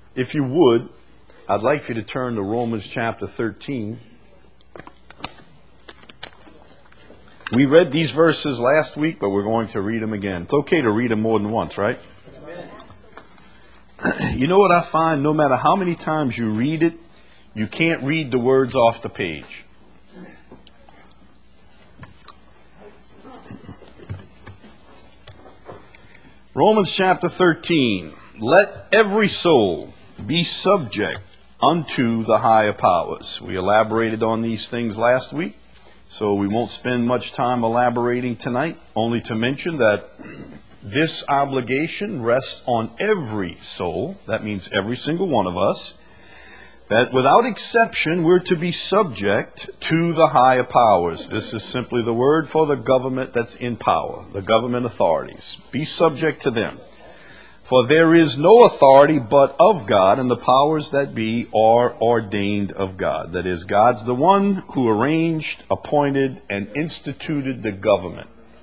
If you would, I'd like for you to turn to Romans chapter 13. We read these verses last week, but we're going to read them again. It's okay to read them more than once, right? You know what I find? No matter how many times you read it, you can't read the words off the page. Romans chapter 13. Let every soul be subject unto the higher powers. We elaborated on these things last week, so we won't spend much time elaborating tonight, only to mention that this obligation rests on every soul. That means every single one of us. That without exception, we're to be subject to the higher powers. This is simply the word for the government that's in power, the government authorities. Be subject to them. For there is no authority but of God, and the powers that be are ordained of God. That is, God's the one who arranged, appointed, and instituted the government.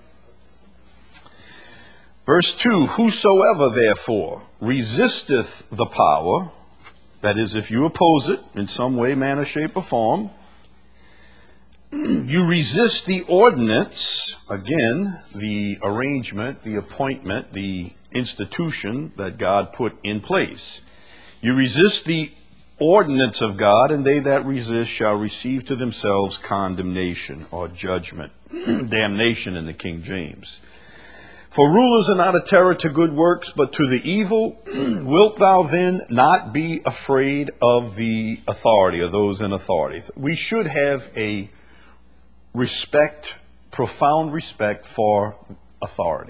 Verse 2, whosoever therefore resisteth the power, that is, if you oppose it in some way, manner, shape, or form, you resist the ordinance, again, the arrangement, the appointment, the institution that God put in place. You resist the ordinance of God, and they that resist shall receive to themselves condemnation or judgment, damnation in the King James. For rulers are not a terror to good works, but to the evil. Wilt thou then not be afraid of the authority, or those in authority? We should have a respect, profound respect for authority.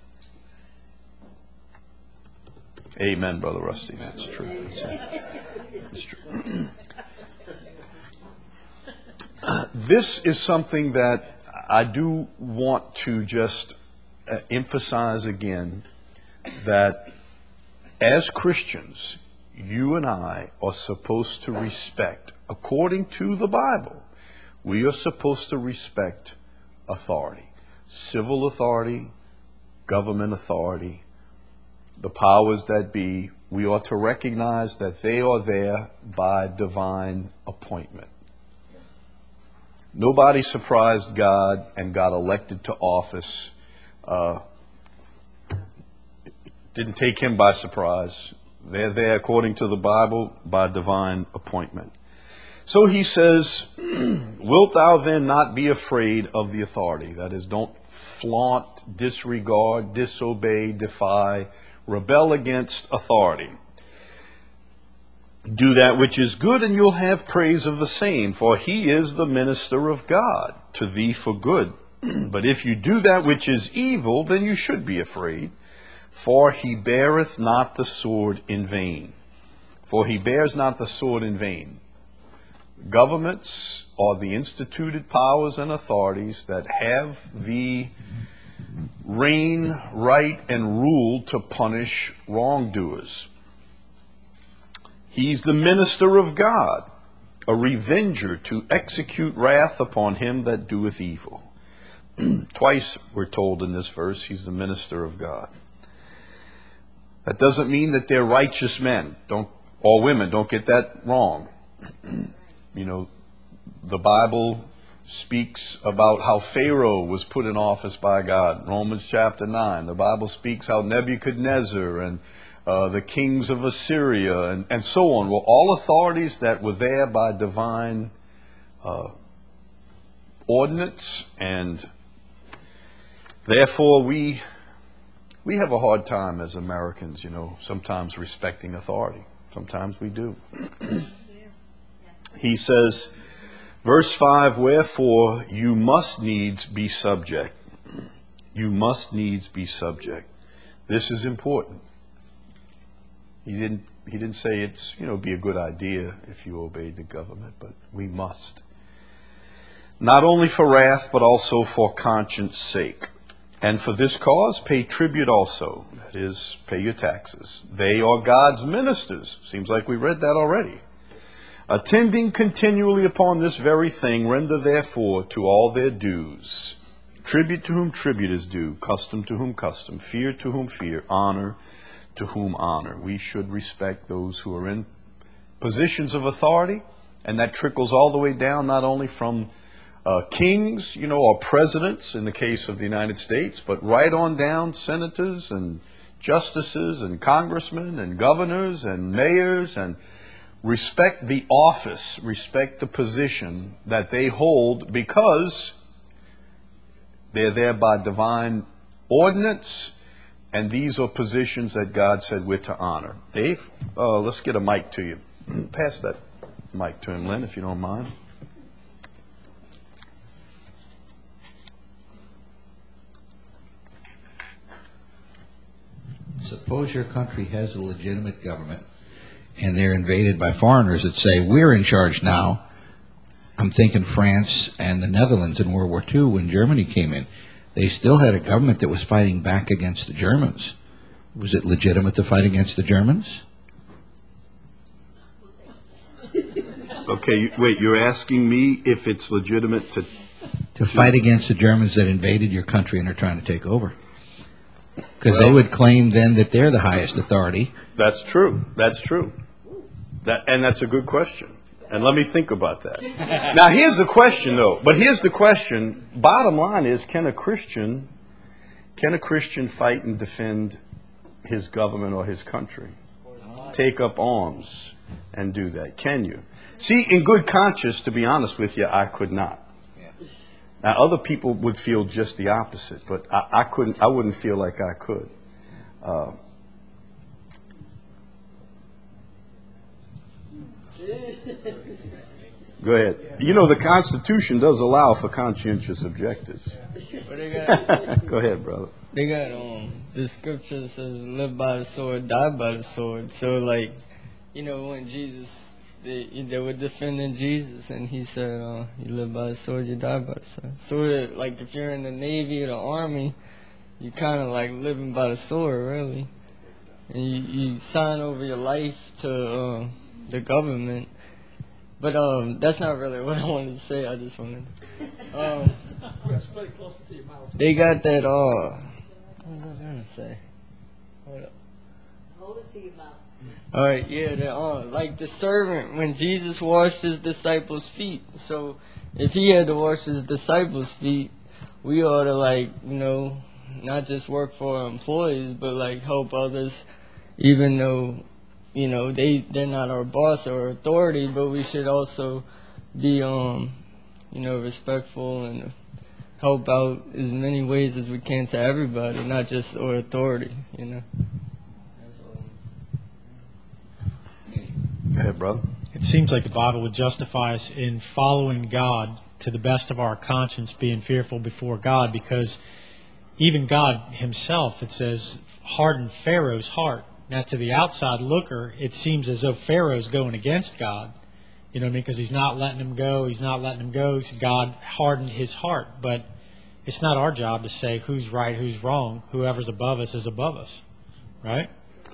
Amen, Brother Rusty. That's true. That's true. This is something that I do want to just emphasize again, that as Christians, you and I are supposed to respect, according to the Bible, we are supposed to respect authority, civil authority, government authority, the powers that be. We ought to recognize that they are there by divine appointment. Nobody surprised God and got elected to office. Didn't take him by surprise. They're there, according to the Bible, by divine appointment. So he says, wilt thou then not be afraid of the authority? That is, don't flaunt, disregard, disobey, defy, rebel against authority. Do that which is good, and you'll have praise of the same, for he is the minister of God to thee for good. But if you do that which is evil, then you should be afraid, for he beareth not the sword in vain. For he bears not the sword in vain. Governments are the instituted powers and authorities that have the reign, right, and rule to punish wrongdoers. He's the minister of God, a revenger to execute wrath upon him that doeth evil. Twice we're told in this verse, he's the minister of God. That doesn't mean that they're righteous men, or women. Don't get that wrong. You know, the Bible speaks about how Pharaoh was put in office by God. Romans chapter 9. The Bible speaks how Nebuchadnezzar and the kings of Assyria and so on were all authorities that were there by divine ordinance, and therefore we have a hard time as Americans, sometimes respecting authority. Sometimes we do. He says, verse 5, wherefore you must needs be subject. You must needs be subject. This is important. He didn't say it's, be a good idea if you obeyed the government, but we must. Not only for wrath, but also for conscience sake. And for this cause, pay tribute also. That is, pay your taxes. They are God's ministers. Seems like we read that already. Attending continually upon this very thing, render therefore to all their dues. Tribute to whom tribute is due, custom to whom custom, fear to whom fear, honor to whom honor. We should respect those who are in positions of authority, and that trickles all the way down, not only from kings, or presidents in the case of the United States, but right on down senators and justices and congressmen and governors and mayors, and respect the office, respect the position that they hold, because they're there by divine ordinance, and these are positions that God said we're to honor. Dave, let's get a mic to you. Pass that mic to him, Lynn, if you don't mind. Suppose your country has a legitimate government and they're invaded by foreigners that say, we're in charge now. I'm thinking France and the Netherlands in World War II when Germany came in. They still had a government that was fighting back against the Germans. Was it legitimate to fight against the Germans? Okay, wait, you're asking me if it's legitimate to fight against the Germans that invaded your country and are trying to take over? Because they would claim then that they're the highest authority. That's true. That's true. And that's a good question. And let me think about that. Now, here's the question, though. But here's the question. Bottom line is, can a Christian fight and defend his government or his country? Take up arms and do that. Can you? See, in good conscience, to be honest with you, I could not. Now, other people would feel just the opposite, but I couldn't. I wouldn't feel like I could. Go ahead. The Constitution does allow for conscientious objectives. Go ahead, brother. They got the scripture says, "Live by the sword, die by the sword." So, when Jesus. They were defending Jesus, and he said, you live by the sword, you die by the sword. So, if you're in the Navy or the Army, you're kind of like living by the sword, really. And you sign over your life to the government. But that's not really what I wanted to say. I just wanted they got that, what was I going to say? Hold up. Hold it to your mouth. All right, yeah, like the servant, when Jesus washed his disciples' feet. So if he had to wash his disciples' feet, we ought to, not just work for our employees, but, help others, even though, they're not our boss or authority, but we should also be, respectful and help out as many ways as we can to everybody, not just our authority, Go ahead, brother. It seems like the Bible would justify us in following God to the best of our conscience, being fearful before God, because even God himself, it says, hardened Pharaoh's heart. Now, to the outside looker, it seems as though Pharaoh's going against God, because he's not letting him go. He's not letting him go. God hardened his heart. But it's not our job to say who's right, who's wrong. Whoever's above us is above us, right?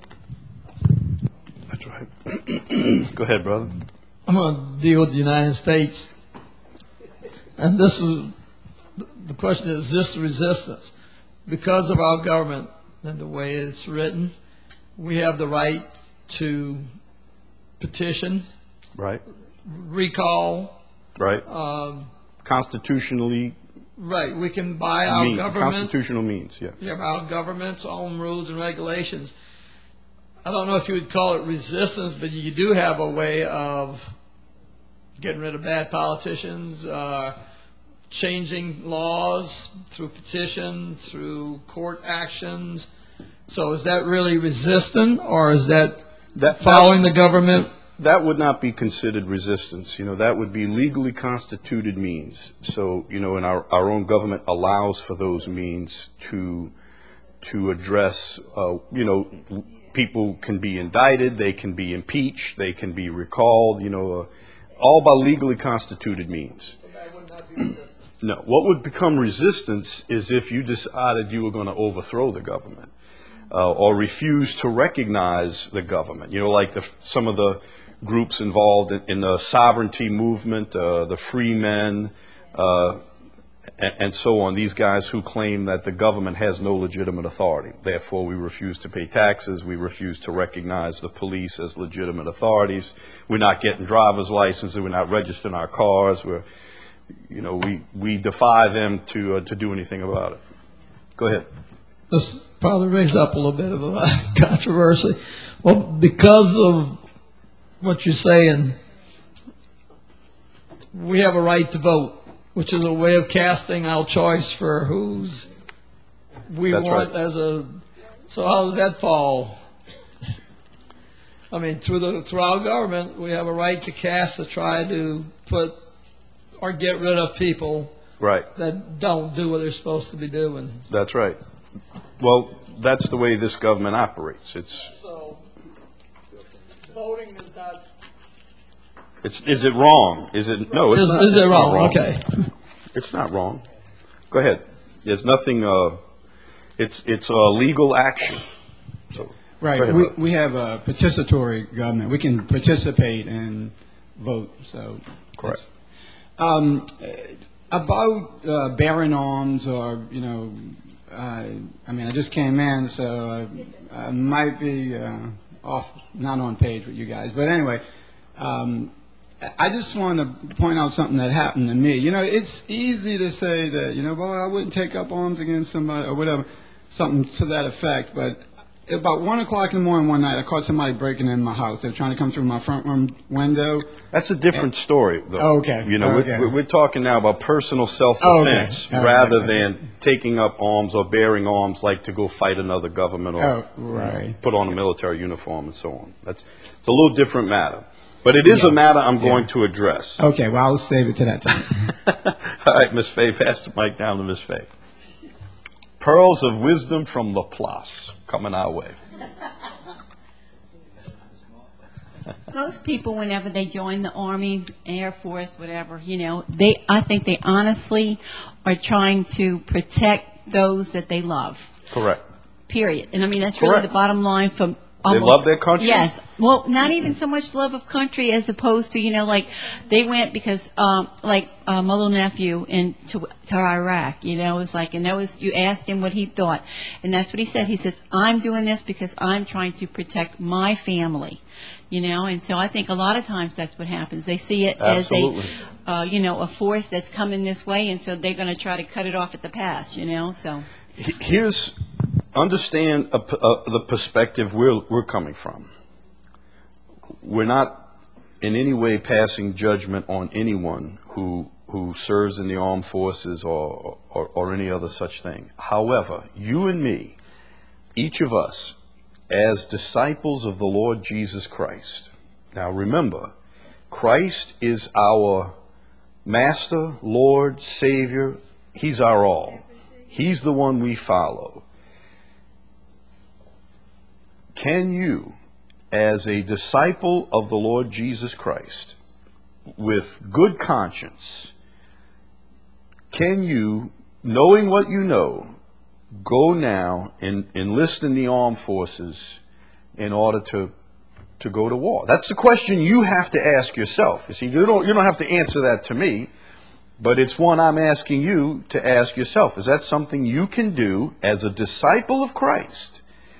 That's right. Go ahead, brother. I'm going to deal with the United States. And the question is this resistance. Because of our government and the way it's written, we have the right to petition, right, recall, right, constitutionally. Right, we can buy our government. Constitutional means, yeah. We have our government's own rules and regulations. I don't know if you would call it resistance, but you do have a way of getting rid of bad politicians, changing laws through petition, through court actions. So is that really resistance, or is that following the government? That would not be considered resistance. That would be legally constituted means. So, and our own government allows for those means to address, people can be indicted, they can be impeached, they can be recalled, all by legally constituted means. So that would not be resistance. No. What would become resistance is if you decided you were going to overthrow the government or refuse to recognize the government. Like some of the groups involved in the sovereignty movement, the free men, and so on, these guys who claim that the government has no legitimate authority. Therefore, we refuse to pay taxes. We refuse to recognize the police as legitimate authorities. We're not getting driver's licenses. We're not registering our cars. We defy them to do anything about it. Go ahead. This probably raised up a little bit of a controversy. Well, because of what you're saying, we have a right to vote, which is a way of casting our choice for who's we That's want right. So how does that fall? I mean, through our government, we have a right to cast to try to put or get rid of people Right. that don't do what they're supposed to be doing. That's right. Well, that's the way this government operates. So voting is not. Is it wrong? Is it no? It's not. Is It's it not wrong? Okay. It's not wrong. Go ahead. There's nothing. It's a legal action. So go Right. ahead, We have a participatory government. We can participate and vote. So Correct. About bearing arms, or I just came in, so I might be off, not on page with you guys. But anyway, I just want to point out something that happened to me. It's easy to say that, well, I wouldn't take up arms against somebody or whatever, something to that effect. But about 1 o'clock in the morning one night, I caught somebody breaking in my house. They were trying to come through my front room window. That's a different story, though. Oh, okay. Okay. We're talking now about personal self-defense Oh, okay. rather Okay. than taking up arms or bearing arms like to go fight another government or Oh, right. put on a military uniform and so on. It's a little different matter. But it is a matter I'm going to address. Okay, well, I'll save it to that time. All right, Miss Fay, pass the mic down to Miss Fay. Pearls of wisdom from Laplace coming our way. Most people, whenever they join the Army, Air Force, whatever, I think they honestly are trying to protect those that they love. Correct. Period. And that's really Correct. the bottom line from They love their country? Yes. Well, not even so much love of country as opposed to, like they went because, my little nephew to Iraq, it's like, and that was, you asked him what he thought. And that's what he said. He says, I'm doing this because I'm trying to protect my family, and so I think a lot of times that's what happens. They see it Absolutely. as a force that's coming this way. And so they're going to try to cut it off at the pass, so. Understand the perspective we're coming from. We're not in any way passing judgment on anyone who serves in the armed forces or any other such thing. However, you and me, each of us, as disciples of the Lord Jesus Christ. Now remember, Christ is our Master, Lord, Savior. He's our all. He's the one we follow. Can you, as a disciple of the Lord Jesus Christ, with good conscience, can you, knowing what you know, go now and enlist in the armed forces in order to go to war? That's the question you have to ask yourself. You see, you don't have to answer that to me, but it's one I'm asking you to ask yourself. Is that something you can do as a disciple of Christ?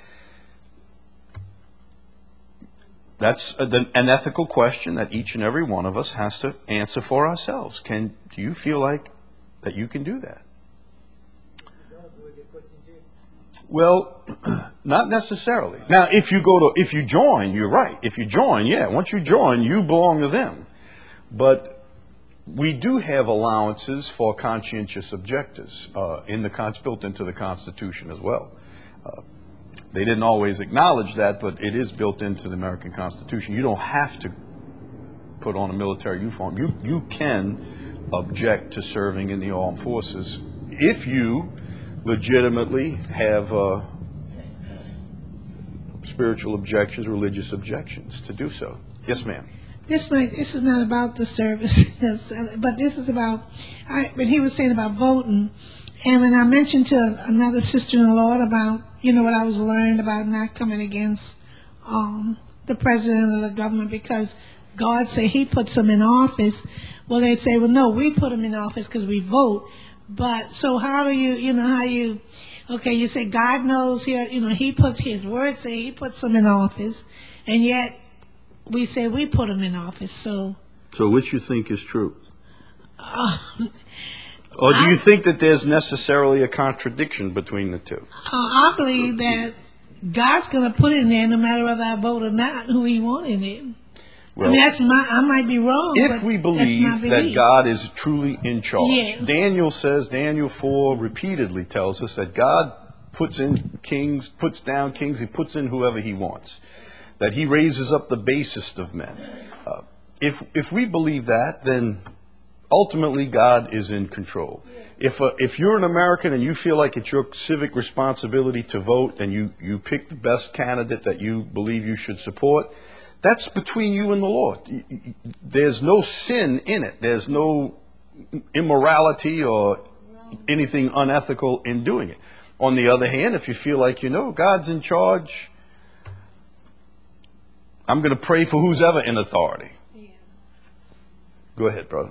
That's an ethical question that each and every one of us has to answer for ourselves. Do you feel like that you can do that? Well, not necessarily. Now, if you join, you're right. If you join, once you join, you belong to them. But we do have allowances for conscientious objectors built into the Constitution as well. They didn't always acknowledge that, but it is built into the American Constitution. You don't have to put on a military uniform. You can object to serving in the armed forces if you legitimately have spiritual objections, religious objections to do so. Yes, ma'am. This is not about the service, but this is about, when he was saying about voting, and when I mentioned to another sister in the Lord about, what I was learned about not coming against the president of the government because God said he puts them in office. Well, they say, well, no, we put them in office because we vote. But so how do you, okay, you say God knows here, he puts his word, say he puts them in office, and yet we say we put them in office. So which you think is true? Or do you think that there's necessarily a contradiction between the two? I believe that God's going to put in there, no matter whether I vote or not, who he wants in it. Well, I mean, I might be wrong. if but we that's my believe that belief. God is truly in charge, Yes. Daniel 4 repeatedly tells us that God puts in kings, puts down kings, he puts in whoever he wants, that he raises up the basest of men. If we believe that, then ultimately God is in control. If you're an American and you feel like it's your civic responsibility to vote and you pick the best candidate that you believe you should support, that's between you and the Lord. There's no sin in it. There's no immorality or anything unethical in doing it. On the other hand, if you feel like God's in charge, I'm going to pray for who's ever in authority. Go ahead, brother.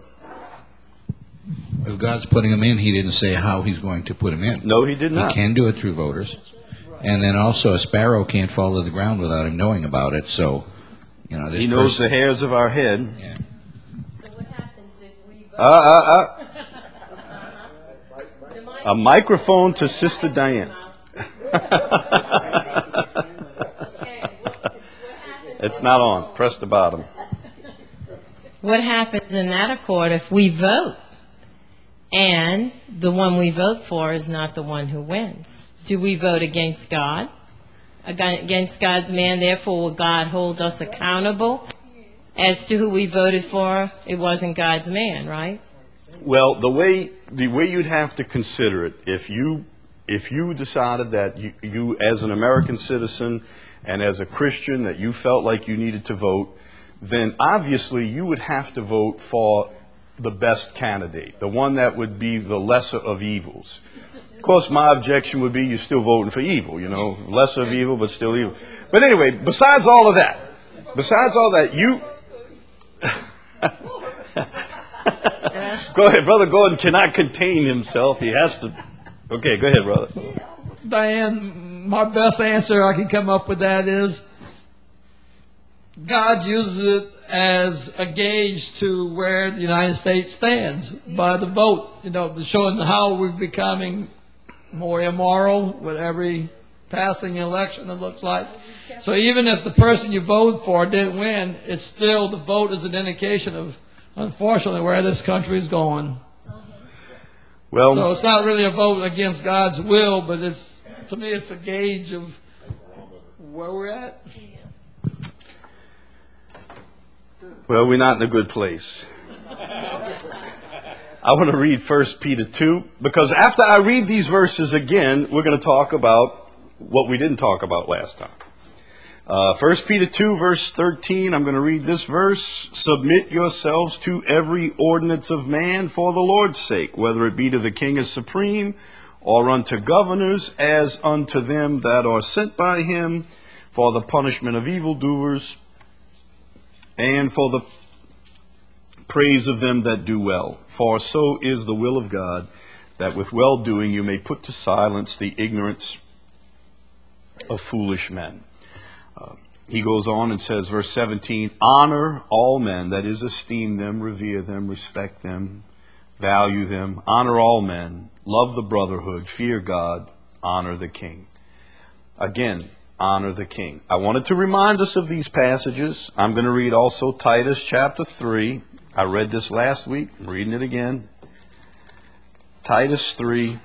If God's putting him in, he didn't say how he's going to put him in. No, he did not. He can do it through voters. And then also a sparrow can't fall to the ground without him knowing about it. So, this He knows person, the hairs of our head. Yeah. So what happens if we vote? A microphone to Sister Diane. It's not on. Press the bottom. What happens in that accord if we vote and the one we vote for is not the one who wins? Do we vote against God? Against God's man, therefore will God hold us accountable as to who we voted for? It wasn't God's man, right? Well, the way you'd have to consider it, if you decided that you as an American citizen and as a Christian that you felt like you needed to vote, then obviously you would have to vote for the best candidate, the one that would be the lesser of evils. Of course, my objection would be you're still voting for evil, lesser of evil, but still evil. But anyway, besides all that, you... Go ahead, Brother Gordon cannot contain himself. He has to... Okay, go ahead, brother. Diane, my best answer I can come up with that is God uses it as a gauge to where the United States stands by the vote, showing how we're becoming more immoral with every passing election, it looks like. So even if the person you voted for didn't win, it's still, the vote is an indication of, unfortunately, where this country is going. Well, so it's not really a vote against God's will, but to me it's a gauge of where we're at. Well, we're not in a good place. I want to read 1 Peter 2, because after I read these verses again, we're going to talk about what we didn't talk about last time. 1 Peter 2, verse 13, I'm going to read this verse. Submit yourselves to every ordinance of man for the Lord's sake, whether it be to the king as supreme, or unto governors, as unto them that are sent by him, for the punishment of evildoers, and for the praise of them that do well. For so is the will of God, that with well-doing you may put to silence the ignorance of foolish men. He goes on and says, verse 17, honor all men, that is, esteem them, revere them, respect them, value them, honor all men, love the brotherhood, fear God, honor the king. Again, honor the king. I wanted to remind us of these passages. I'm going to read also Titus chapter 3. I read this last week. I'm reading it again. Titus 3.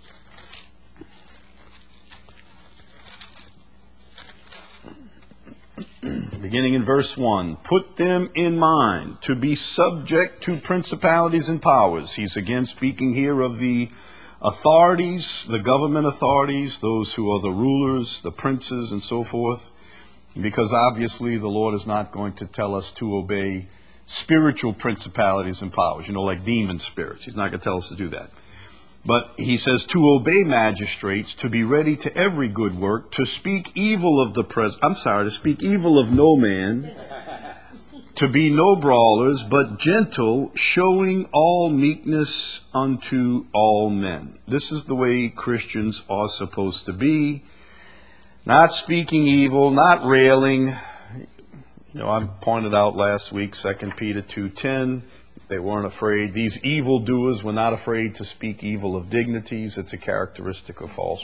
Beginning in verse 1. Put them in mind to be subject to principalities and powers. He's again speaking here of the authorities, the government authorities, those who are the rulers, the princes, and so forth. Because obviously the Lord is not going to tell us to obey spiritual principalities and powers, like demon spirits. He's not going to tell us to do that. But he says to obey magistrates, to be ready to every good work, to speak evil of to speak evil of no man, to be no brawlers, but gentle, showing all meekness unto all men. This is the way Christians are supposed to be. Not speaking evil, not railing. I pointed out last week, 2 Peter 2:10, they weren't afraid. These evildoers were not afraid to speak evil of dignities. It's a characteristic of false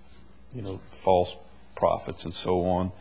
prophets and so on.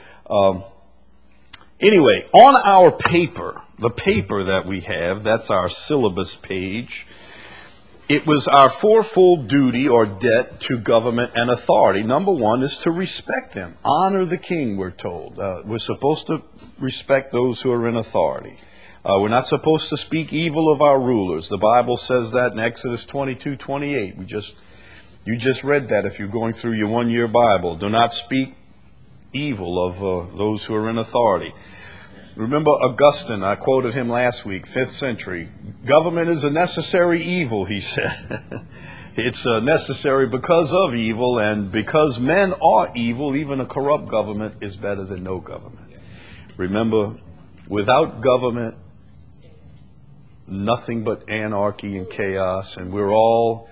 Anyway, on our paper, the paper that we have, that's our syllabus page, it was our fourfold duty or debt to government and authority. Number one is to respect them. Honor the king, we're told. We're supposed to respect those who are in authority. We're not supposed to speak evil of our rulers. The Bible says that in Exodus 22:28. You just read that if you're going through your one-year Bible. Do not speak evil of those who are in authority. Remember Augustine, I quoted him last week, 5th century. Government is a necessary evil, he said. It's necessary because of evil, and because men are evil, even a corrupt government is better than no government. Remember, without government, nothing but anarchy and chaos, and we're all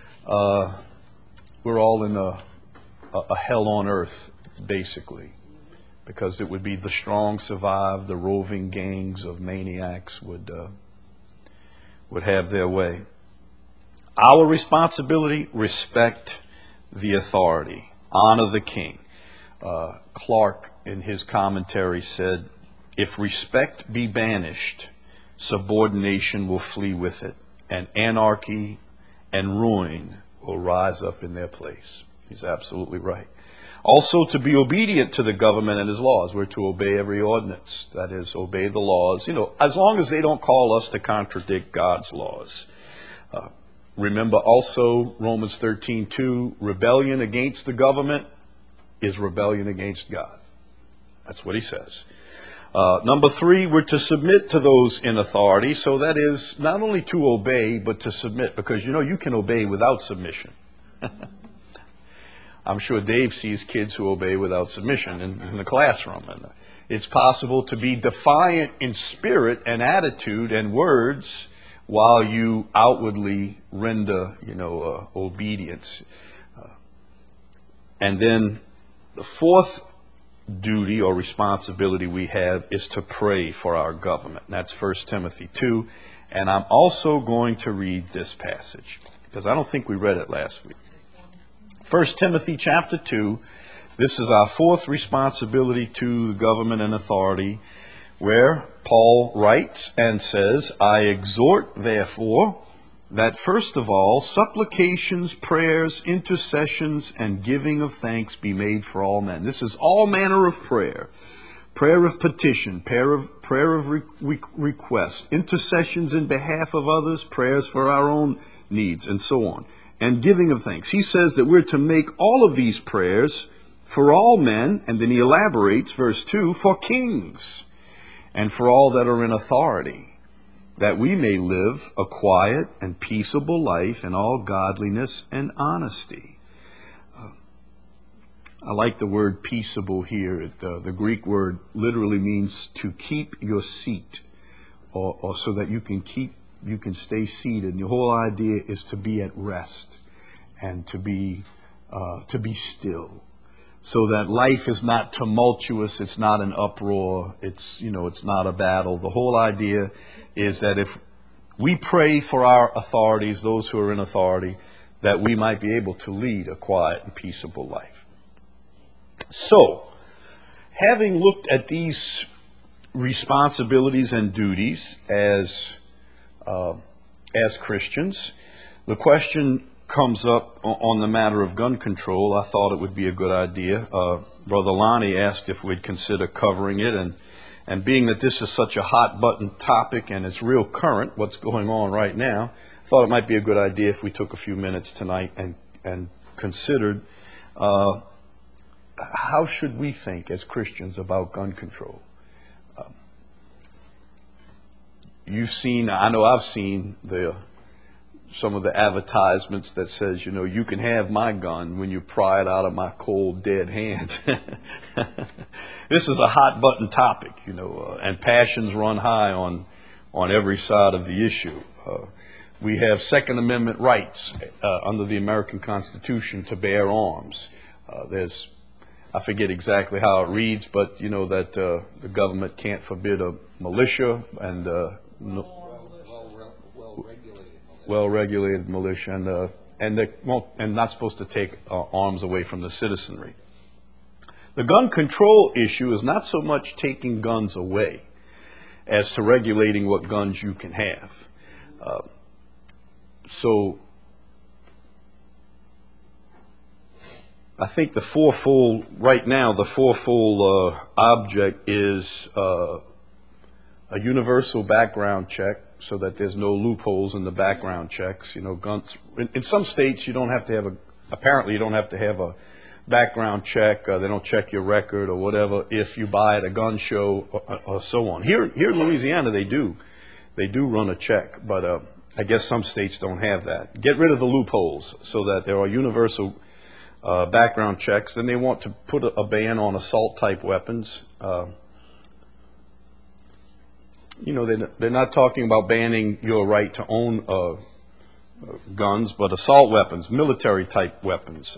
in a hell on earth, basically. Because it would be the strong survive, the roving gangs of maniacs would have their way. Our responsibility, respect the authority, honor the king. Clark, in his commentary, said, if respect be banished, subordination will flee with it, and anarchy and ruin will rise up in their place. He's absolutely right. Also, to be obedient to the government and his laws. We're to obey every ordinance. That is, obey the laws. As long as they don't call us to contradict God's laws. Remember also Romans 13:2, rebellion against the government is rebellion against God. That's what he says. Number 3, we're to submit to those in authority. So that is not only to obey, but to submit. Because you can obey without submission. I'm sure Dave sees kids who obey without submission in the classroom. And it's possible to be defiant in spirit and attitude and words while you outwardly render, obedience. And then the 4th duty or responsibility we have is to pray for our government. And that's 1 Timothy 2. And I'm also going to read this passage because I don't think we read it last week. 1 Timothy chapter 2, this is our 4th responsibility to the government and authority, where Paul writes and says, I exhort, therefore, that first of all, supplications, prayers, intercessions, and giving of thanks be made for all men. This is all manner of prayer. Prayer of petition, prayer of request, intercessions in behalf of others, prayers for our own needs, and so on. And giving of thanks. He says that we're to make all of these prayers for all men, and then he elaborates, verse 2, for kings and for all that are in authority, that we may live a quiet and peaceable life in all godliness and honesty. I like the word peaceable here. The Greek word literally means to keep your seat, or so that you can stay seated. And the whole idea is to be at rest and to be still, so that life is not tumultuous. It's not an uproar. It's not a battle. The whole idea is that if we pray for our authorities, those who are in authority, that we might be able to lead a quiet and peaceable life. So, having looked at these responsibilities and duties as Christians, the question comes up on the matter of gun control. I thought it would be a good idea. Brother Lonnie asked if we'd consider covering it, and being that this is such a hot button topic and it's real current, what's going on right now, I thought it might be a good idea if we took a few minutes tonight and considered how should we think as Christians about gun control. You've seen, I know I've seen the some of the advertisements that says, you know, you can have my gun when you pry it out of my cold, dead hands. This is a hot button topic, you know, and passions run high on every side of the issue. We have Second Amendment rights under the American Constitution to bear arms. I forget exactly how it reads, but you know that the government can't forbid a militia and well-regulated militia, and not supposed to take arms away from the citizenry. The gun control issue is not so much taking guns away as to regulating what guns you can have. So I think right now the fourfold object is a universal background check, so that there's no loopholes in the background checks. You know, guns. In some states, you don't have to have apparently you don't have to have a background check. They don't check your record or whatever if you buy at a gun show or so on. Here in Louisiana, they do run a check, but I guess some states don't have that. Get rid of the loopholes so that there are universal background checks. Then they want to put a ban on assault-type weapons. You know, they're not talking about banning your right to own guns, but assault weapons, military-type weapons.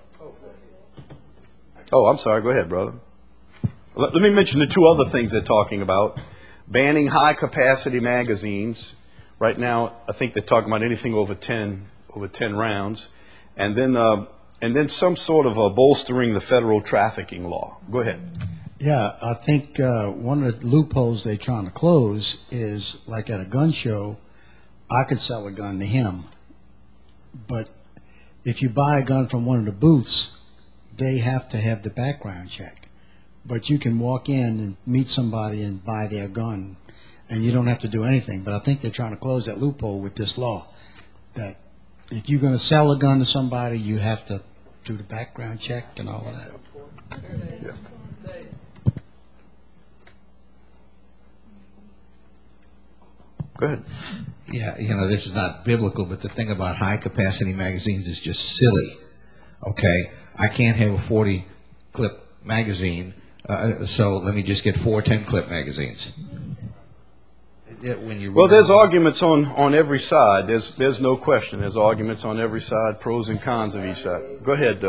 I'm sorry. Go ahead, brother. Let me mention the two other things they're talking about. Banning high-capacity magazines. Right now, I think they're talking about anything over 10 rounds. And then some sort of bolstering the federal trafficking law. Go ahead. Yeah, I think one of the loopholes they're trying to close is, like at a gun show, I could sell a gun to him. But if you buy a gun from one of the booths, they have to have the background check. But you can walk in and meet somebody and buy their gun, and you don't have to do anything. But I think they're trying to close that loophole with this law, that if you're going to sell a gun to somebody, you have to do the background check and all of that. Yeah. Go ahead. Yeah, you know, this is not biblical, but the thing about high-capacity magazines is just silly, okay? I can't have a 40-clip magazine, so let me just get 4 10-clip magazines. Well, there's arguments on every side. There's no question. There's arguments on every side, pros and cons of each side. Go ahead.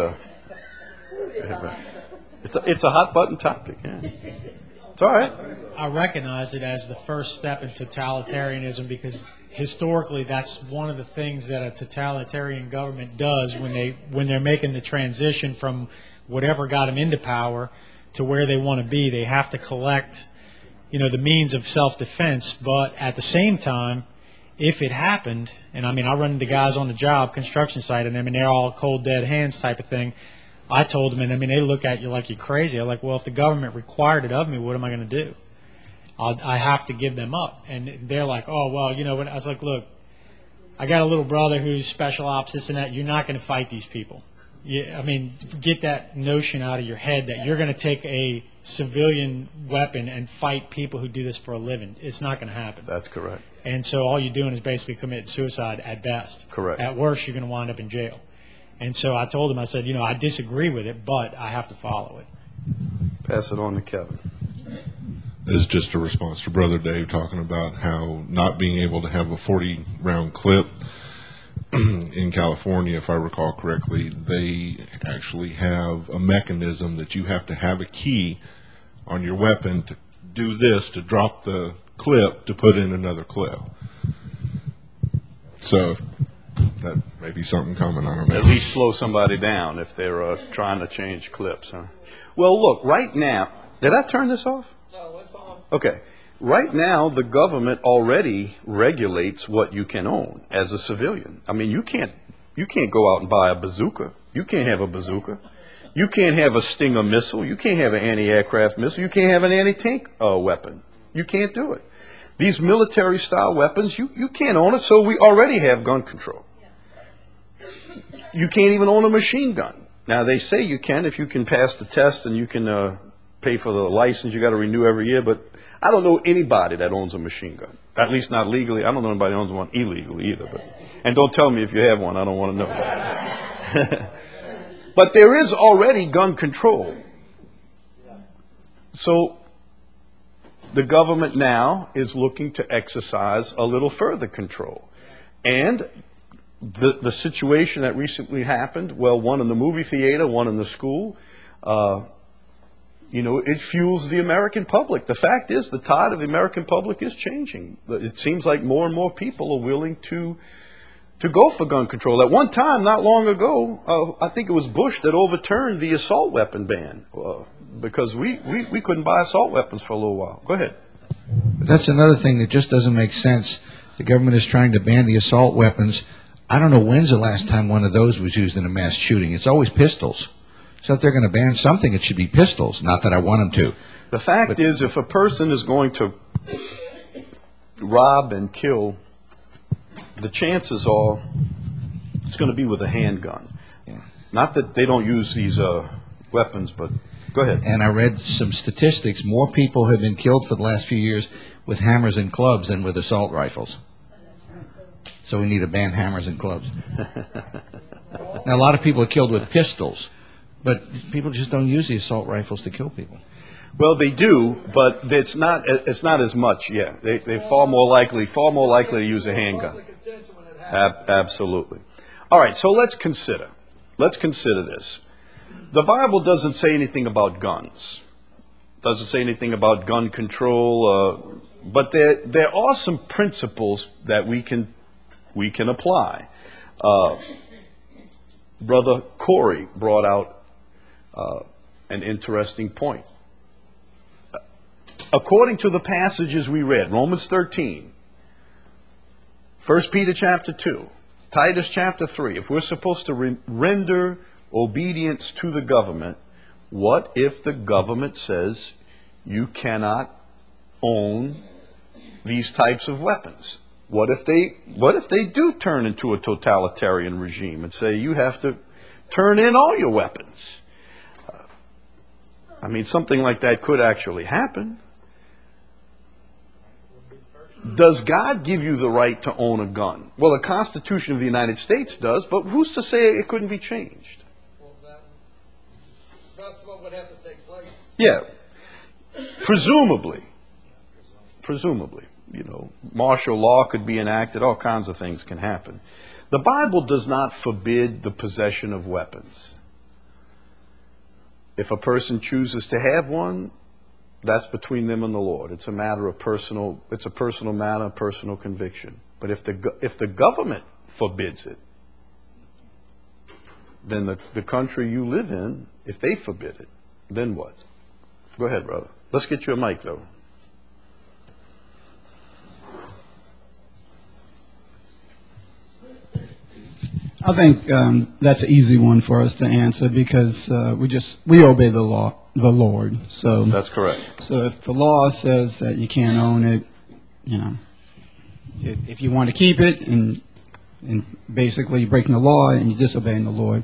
It's a hot-button topic. Yeah. It's all right. I recognize it as the first step in totalitarianism because historically that's one of the things that a totalitarian government does when they're making the transition from whatever got them into power to where they want to be. They have to collect, you know, the means of self-defense, but at the same time, if it happened, and I mean, I run into guys on the job, construction site, and I mean, they're all cold, dead hands type of thing. I told them, and I mean, they look at you like you're crazy. I'm like, well, if the government required it of me, what am I going to do? I have to give them up. And they're like, oh, well, you know, I was like, look, I got a little brother who's special ops, this and that. You're not going to fight these people. I mean, get that notion out of your head that you're going to take a civilian weapon and fight people who do this for a living. It's not going to happen. That's correct. And so all you're doing is basically committing suicide at best. Correct. At worst, you're going to wind up in jail. And so I told him, I said, you know, I disagree with it, but I have to follow it. Pass it on to Kevin. It's just a response to Brother Dave talking about how not being able to have a 40-round clip in California, if I recall correctly, they actually have a mechanism that you have to have a key on your weapon to do this, to drop the clip, to put in another clip. So that may be something coming, I don't know. At least slow somebody down if they're trying to change clips, huh? Well, look, right now, did I turn this off? No, it's on. Okay. Right now, the government already regulates what you can own as a civilian. I mean, you can't go out and buy a bazooka. You can't have a bazooka. You can't have a Stinger missile. You can't have an anti-aircraft missile. You can't have an anti-tank weapon. You can't do it. These military-style weapons, you can't own it, so we already have gun control. You can't even own a machine gun. Now, they say you can if you can pass the test and you can pay for the license you got to renew every year, but I don't know anybody that owns a machine gun. At least not legally. I don't know anybody that owns one illegally either. And don't tell me if you have one. I don't want to know. But there is already gun control. So the government now is looking to exercise a little further control. And the situation that recently happened, well, one in the movie theater, one in the school, it fuels the American public. The fact is, the tide of the American public is changing. It seems like more and more people are willing to go for gun control. At one time, not long ago, I think it was Bush that overturned the assault weapon ban because we couldn't buy assault weapons for a little while. Go ahead. But that's another thing that just doesn't make sense. The government is trying to ban the assault weapons. I don't know when's the last time one of those was used in a mass shooting. It's always pistols. So if they're going to ban something, it should be pistols. Not that I want them to. The fact is, if a person is going to rob and kill, the chances are it's going to be with a handgun. Yeah. Not that they don't use these weapons, but go ahead. And I read some statistics. More people have been killed for the last few years with hammers and clubs than with assault rifles. So we need to ban hammers and clubs. Now, a lot of people are killed with pistols, but people just don't use the assault rifles to kill people. Well, they do, but it's not as much. Yeah, they're far more likely to use a handgun. Absolutely. All right, so let's consider this. The Bible doesn't say anything about guns. Doesn't say anything about gun control, but there are some principles that we can apply. Brother Corey brought out an interesting point. According to the passages we read, Romans 13, 1 Peter chapter 2, Titus chapter 3, if we're supposed to render obedience to the government, what if the government says you cannot own these types of weapons? What if they do turn into a totalitarian regime and say you have to turn in all your weapons? Something like that could actually happen. Does God give you the right to own a gun? Well, the Constitution of the United States does, but who's to say it couldn't be changed? Well, that's what would have to take place. Yeah. Presumably. Martial law could be enacted. All kinds of things can happen. The Bible does not forbid the possession of weapons. If a person chooses to have one, that's between them and the Lord. It's a personal matter, personal conviction. But if the government forbids it, then the country you live in, if they forbid it, then what? Go ahead, brother. Let's get you a mic, though. I think that's an easy one for us to answer because we obey the law, the Lord. So that's correct. So if the law says that you can't own it, if you want to keep it, and basically you're breaking the law and you're disobeying the Lord.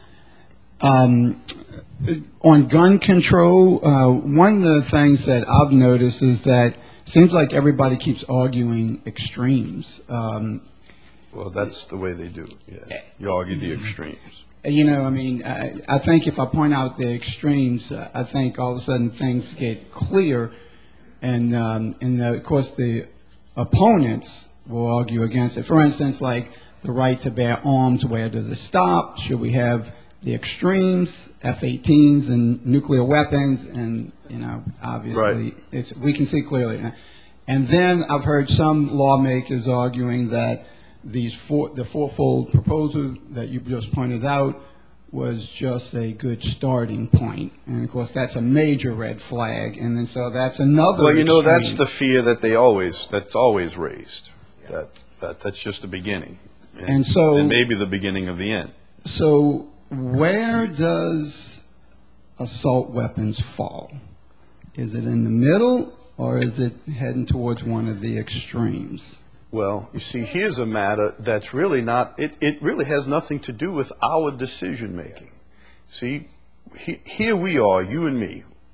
On gun control, one of the things that I've noticed is that it seems like everybody keeps arguing extremes. Well, that's the way they do. Yeah, you argue the extremes. I think if I point out the extremes, I think all of a sudden things get clear, and of course the opponents will argue against it. For instance, like the right to bear arms, where does it stop? Should we have the extremes, F-18s and nuclear weapons? And obviously, right. We can see clearly. And then I've heard some lawmakers arguing that the fourfold proposal that you just pointed out was just a good starting point. And, of course, that's a major red flag. And then so that's another Well, that's the fear that's always raised. Yeah. That's just the beginning. And maybe the beginning of the end. So where does assault weapons fall? Is it in the middle, or is it heading towards one of the extremes? Well, you see, here's a matter that's really not, it really has nothing to do with our decision making. See, here we are, you and me.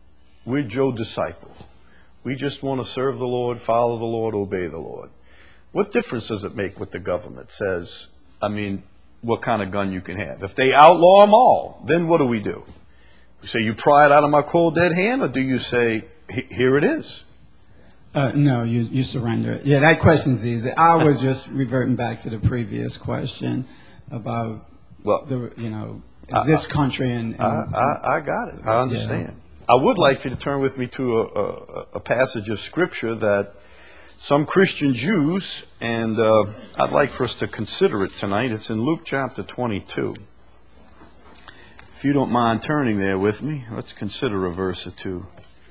We're Joe disciples. We just want to serve the Lord, follow the Lord, obey the Lord. What difference does it make what the government says? I mean, what kind of gun you can have? If they outlaw them all, then what do? We say, you pry it out of my cold dead hand, or do you say, here it is? No, you surrender it. Yeah, that question's easy. I was just reverting back to the previous question about this country and I got it. I understand. Yeah. I would like for you to turn with me to a passage of Scripture that some Christian Jews, and I'd like for us to consider it tonight. It's in Luke chapter 22. If you don't mind turning there with me, let's consider a verse or two.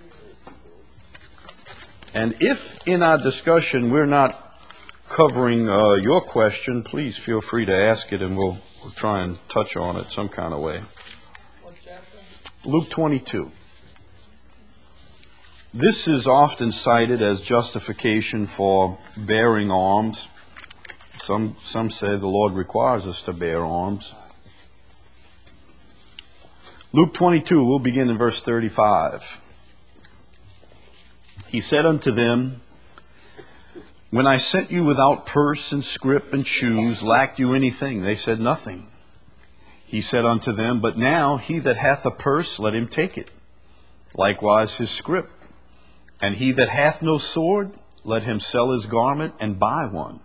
And if in our discussion we're not covering your question, please feel free to ask it, and we'll try and touch on it some kind of way. What chapter? Luke 22. This is often cited as justification for bearing arms. Some say the Lord requires us to bear arms. Luke 22, we'll begin in verse 35. He said unto them, when I sent you without purse and scrip and shoes, lacked you anything? They said, nothing. He said unto them, but now he that hath a purse, let him take it. Likewise his scrip. And he that hath no sword, let him sell his garment and buy one.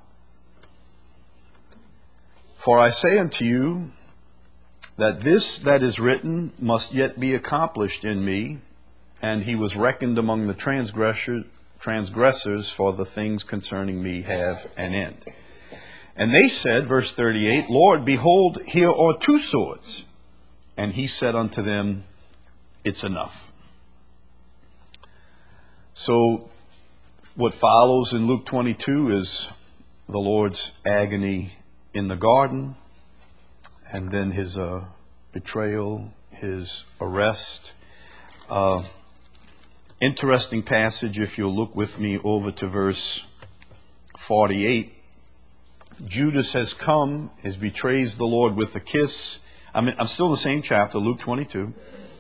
For I say unto you, that this that is written must yet be accomplished in me. And he was reckoned among the transgressors, for the things concerning me have an end. And they said, verse 38, Lord, behold, here are 2 swords. And he said unto them, it's enough. So what follows in Luke 22 is the Lord's agony in the garden, and then his betrayal, his arrest. Interesting passage, if you'll look with me over to verse 48. Judas has come, has betrays the Lord with a kiss. I'm still in the same chapter, Luke 22.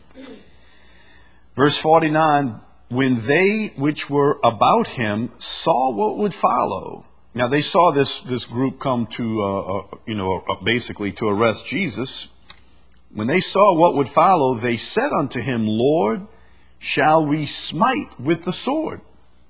Verse 49, when they which were about him saw what would follow. Now they saw this group come to, basically to arrest Jesus. When they saw what would follow, they said unto him, Lord, shall we smite with the sword?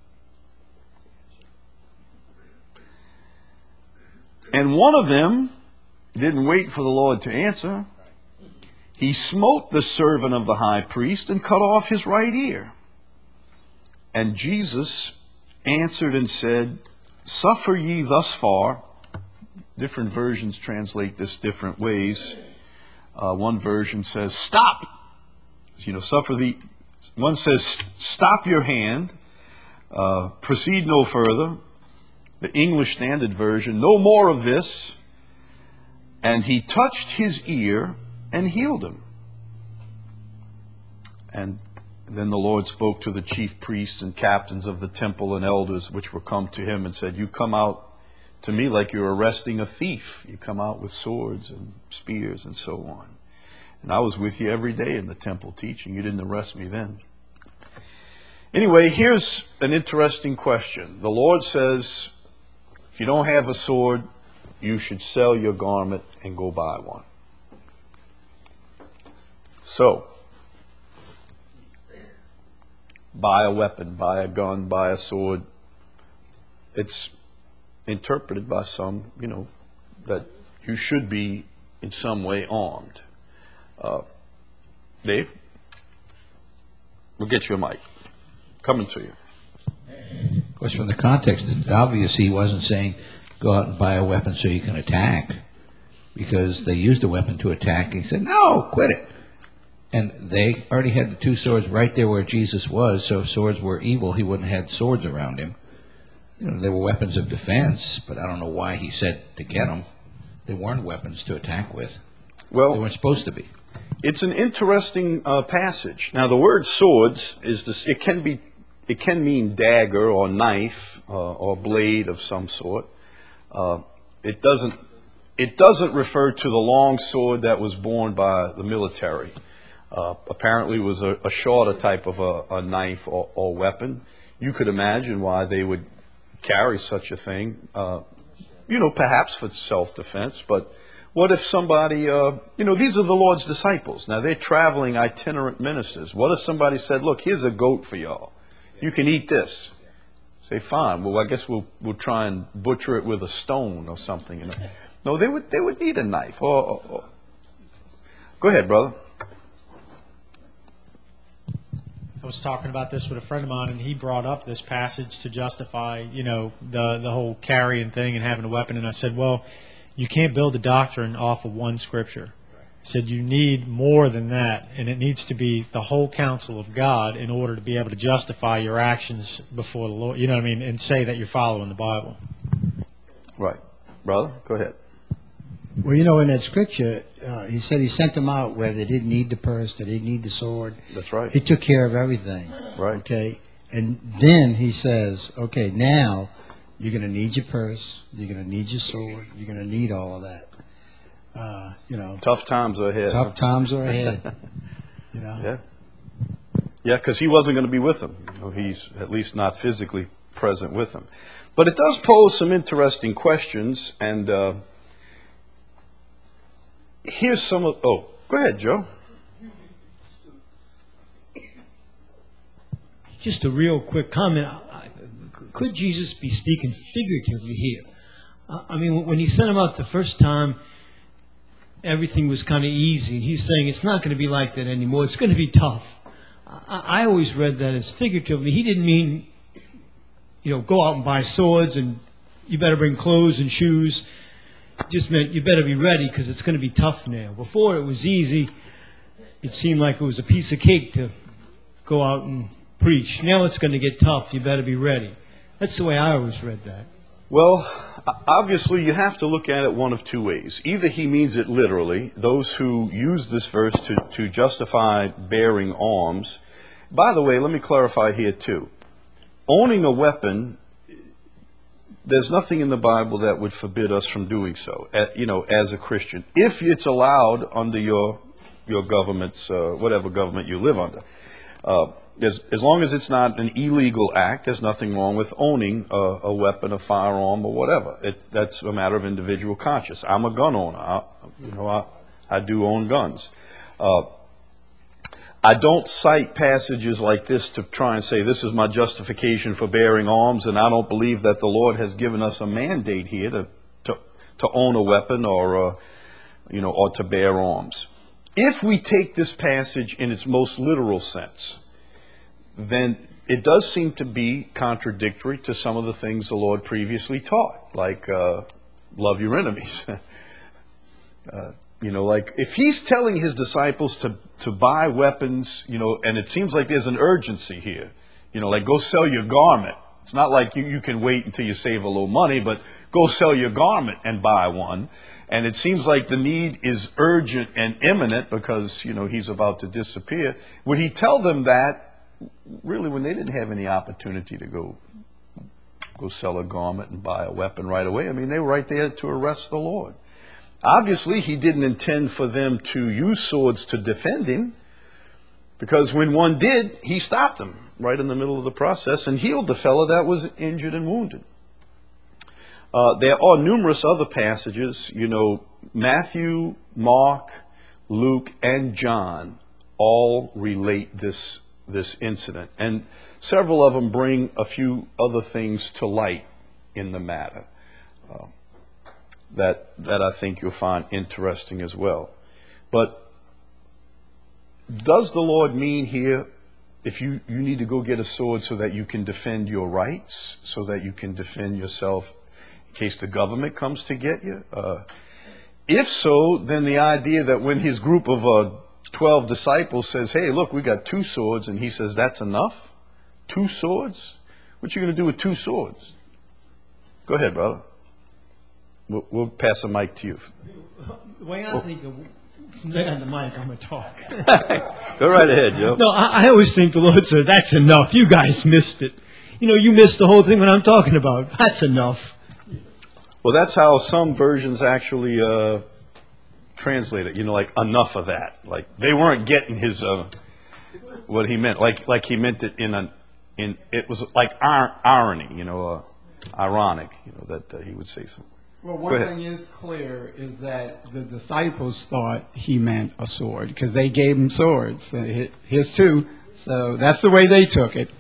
And one of them didn't wait for the Lord to answer. He smote the servant of the high priest and cut off his right ear. And Jesus answered and said, suffer ye thus far. Different versions translate this different ways. One version says, stop. Suffer thee. One says, stop your hand, proceed no further. The English Standard Version, no more of this. And he touched his ear and healed him. And then the Lord spoke to the chief priests and captains of the temple and elders which were come to him and said, you come out to me like you're arresting a thief. You come out with swords and spears and so on. And I was with you every day in the temple teaching. You didn't arrest me then. Anyway, here's an interesting question. The Lord says, if you don't have a sword, you should sell your garment and go buy one. So, buy a weapon, buy a gun, buy a sword. It's interpreted by some, that you should be in some way armed. Dave, we'll get you a mic. Coming to you. Of course, from the context, it's obvious he wasn't saying go out and buy a weapon so you can attack, because they used a weapon to attack. He said, no, quit it. And they already had the 2 swords right there where Jesus was, so if swords were evil, he wouldn't have had swords around him. They were weapons of defense, but I don't know why he said to get them. They weren't weapons to attack with. Well, they weren't supposed to be. It's an interesting passage. Now, the word swords is this. It can mean dagger or knife or blade of some sort. It doesn't refer to the long sword that was borne by the military. Apparently it was a shorter type of a knife or weapon. You could imagine why they would carry such a thing, perhaps for self-defense. But what if somebody, these are the Lord's disciples. Now, they're traveling itinerant ministers. What if somebody said, look, here's a goat for y'all. You can eat this. Say, fine. Well, I guess we'll try and butcher it with a stone or something. No, they would need a knife. Go ahead, brother. I was talking about this with a friend of mine, and he brought up this passage to justify, the whole carrying thing and having a weapon. And I said, well, you can't build a doctrine off of one scripture. I said you need more than that, and it needs to be the whole counsel of God in order to be able to justify your actions before the Lord, and say that you're following the Bible. Right. Brother, go ahead. Well, in that scripture, he said he sent them out where they didn't need the purse, they didn't need the sword. That's right. He took care of everything. Right. Okay. And then he says, okay, now you're going to need your purse, you're going to need your sword, you're going to need all of that. Tough times are ahead. Tough times are ahead. Yeah. Yeah, because he wasn't going to be with them. He's at least not physically present with them. But it does pose some interesting questions, and here's some of... Oh, go ahead, Joe. Just a real quick comment. Could Jesus be speaking figuratively here? When he sent him out the first time, everything was kind of easy. He's saying it's not going to be like that anymore. It's going to be tough. I always read that as figuratively. He didn't mean, go out and buy swords and you better bring clothes and shoes. It just meant you better be ready because it's going to be tough now. Before it was easy. It seemed like it was a piece of cake to go out and preach. Now it's going to get tough. You better be ready. That's the way I always read that. Well, obviously you have to look at it one of two ways. Either he means it literally, those who use this verse to justify bearing arms. By the way, let me clarify here too. Owning a weapon, there's nothing in the Bible that would forbid us from doing so, as a Christian. If it's allowed under your government's, whatever government you live under. As long as it's not an illegal act, there's nothing wrong with owning a weapon, a firearm, or whatever. That's a matter of individual conscience. I'm a gun owner. I do own guns. I don't cite passages like this to try and say this is my justification for bearing arms, and I don't believe that the Lord has given us a mandate here to own a weapon or to bear arms. If we take this passage in its most literal sense, then it does seem to be contradictory to some of the things the Lord previously taught, like love your enemies. Like if he's telling his disciples to buy weapons, and it seems like there's an urgency here, like go sell your garment. It's not like you can wait until you save a little money, but go sell your garment and buy one. And it seems like the need is urgent and imminent because, he's about to disappear. Would he tell them that really when they didn't have any opportunity to go sell a garment and buy a weapon right away? They were right there to arrest the Lord. Obviously, he didn't intend for them to use swords to defend him, because when one did, he stopped them right in the middle of the process and healed the fellow that was injured and wounded. There are numerous other passages, Matthew, Mark, Luke, and John all relate this incident. And several of them bring a few other things to light in the matter that I think you'll find interesting as well. But does the Lord mean here, if you need to go get a sword so that you can defend your rights, so that you can defend yourself in case the government comes to get you? If so, then the idea that when his group of 12 disciples says, hey, look, we got 2 swords, and he says, that's enough? 2 swords? What you going to do with 2 swords? Go ahead, brother. We'll pass the mic to you. The way I think of lay on the mic, I'm going to talk. Go right ahead, Joe. No, I always think the Lord said, that's enough. You guys missed it. You missed the whole thing when I'm talking about. That's enough. Well, that's how some versions actually translate it, like enough of that. Like they weren't getting his what he meant. Like he meant it in it was like irony, ironic, that he would say something. Well, one thing is clear is that the disciples thought he meant a sword because they gave him swords. His too. So that's the way they took it.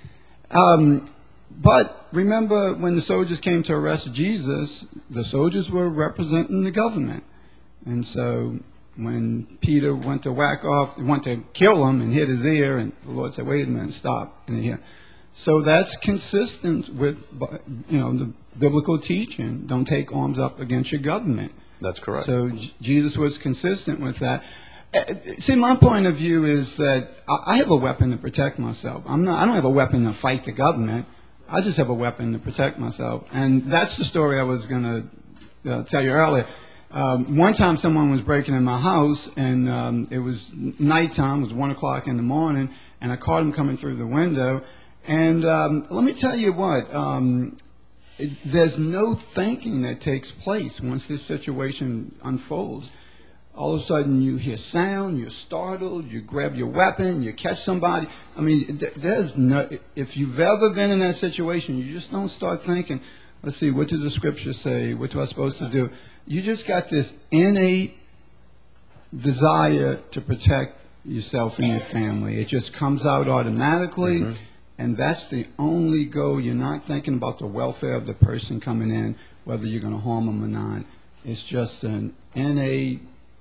But remember when the soldiers came to arrest Jesus, the soldiers were representing the government. And so when Peter went to went to kill him and hit his ear, and the Lord said, wait a minute, stop. So that's consistent with, the biblical teaching. Don't take arms up against your government. That's correct. So Jesus was consistent with that. See, my point of view is that I have a weapon to protect myself. I don't have a weapon to fight the government. I just have a weapon to protect myself. And that's the story I was going to tell you earlier. One time someone was breaking in my house, and it was nighttime. It was 1 o'clock in the morning, and I caught him coming through the window. And let me tell you what, there's no thinking that takes place once this situation unfolds. All of a sudden you hear sound, you're startled, you grab your weapon, you catch somebody. I mean, if you've ever been in that situation, you just don't start thinking, let's see, what does the scripture say? What am I supposed to do? You just got this innate desire to protect yourself and your family. It just comes out automatically. Mm-hmm. And that's the only goal. You're not thinking about the welfare of the person coming in, whether you're going to harm them or not. It's just an innate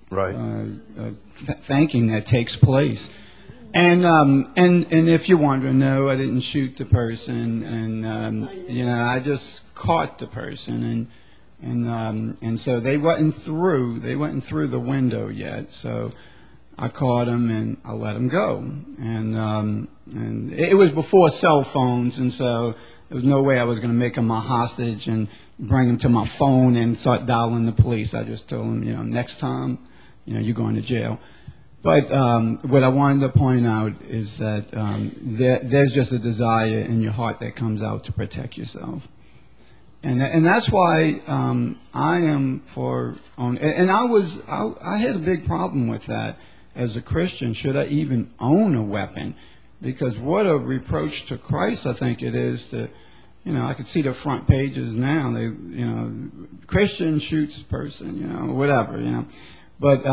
thinking that takes place. And if you're wondering, no, I didn't shoot the person, and I just caught the person, and so they wasn't through the window yet. So I caught him and I let him go, and it was before cell phones, and so there was no way I was going to make him my hostage and bring him to my phone and start dialing the police. I just told him, next time, you're going to jail. But what I wanted to point out is that there's just a desire in your heart that comes out to protect yourself. And that's why I am for own. And I had a big problem with that as a Christian. Should I even own a weapon? Because what a reproach to Christ I think it is to, I could see the front pages now. They, Christian shoots person, whatever, But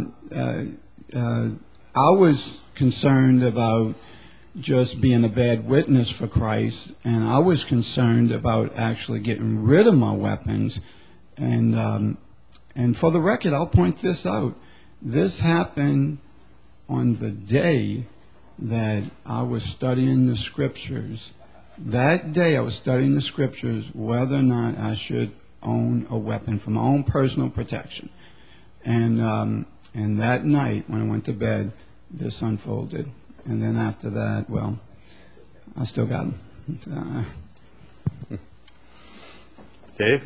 I was concerned about just being a bad witness for Christ, and I was concerned about actually getting rid of my weapons. And for the record, I'll point this out. This happened on the day that I was studying the scriptures. That day I was studying the scriptures whether or not I should own a weapon for my own personal protection. And that night when I went to bed, this unfolded. And then after that, well, I still got him. Dave?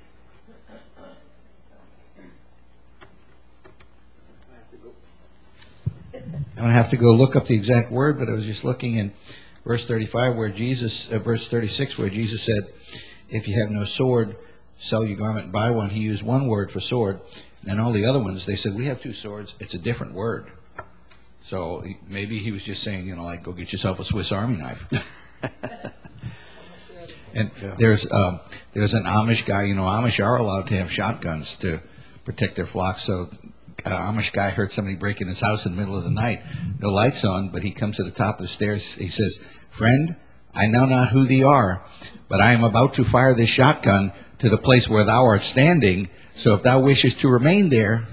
I don't have to go look up the exact word, but I was just looking in verse 35 verse 36 where Jesus said, if you have no sword, sell your garment and buy one. He used one word for sword. And all the other ones, they said, we have two swords. It's a different word. So maybe he was just saying, go get yourself a Swiss Army knife. And there's an Amish guy, Amish are allowed to have shotguns to protect their flocks. So Amish guy heard somebody break in his house in the middle of the night. No lights on, but he comes to the top of the stairs. He says, friend, I know not who thee are, but I am about to fire this shotgun to the place where thou art standing. So if thou wishes to remain there.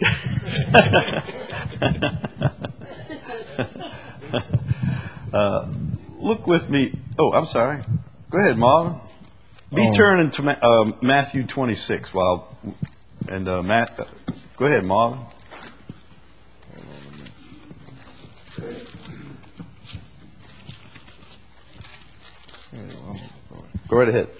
Look with me. Oh, I'm sorry. Go ahead, Marvin. Be turning to Matthew 26 Matt. Go ahead, Marvin. Go right ahead.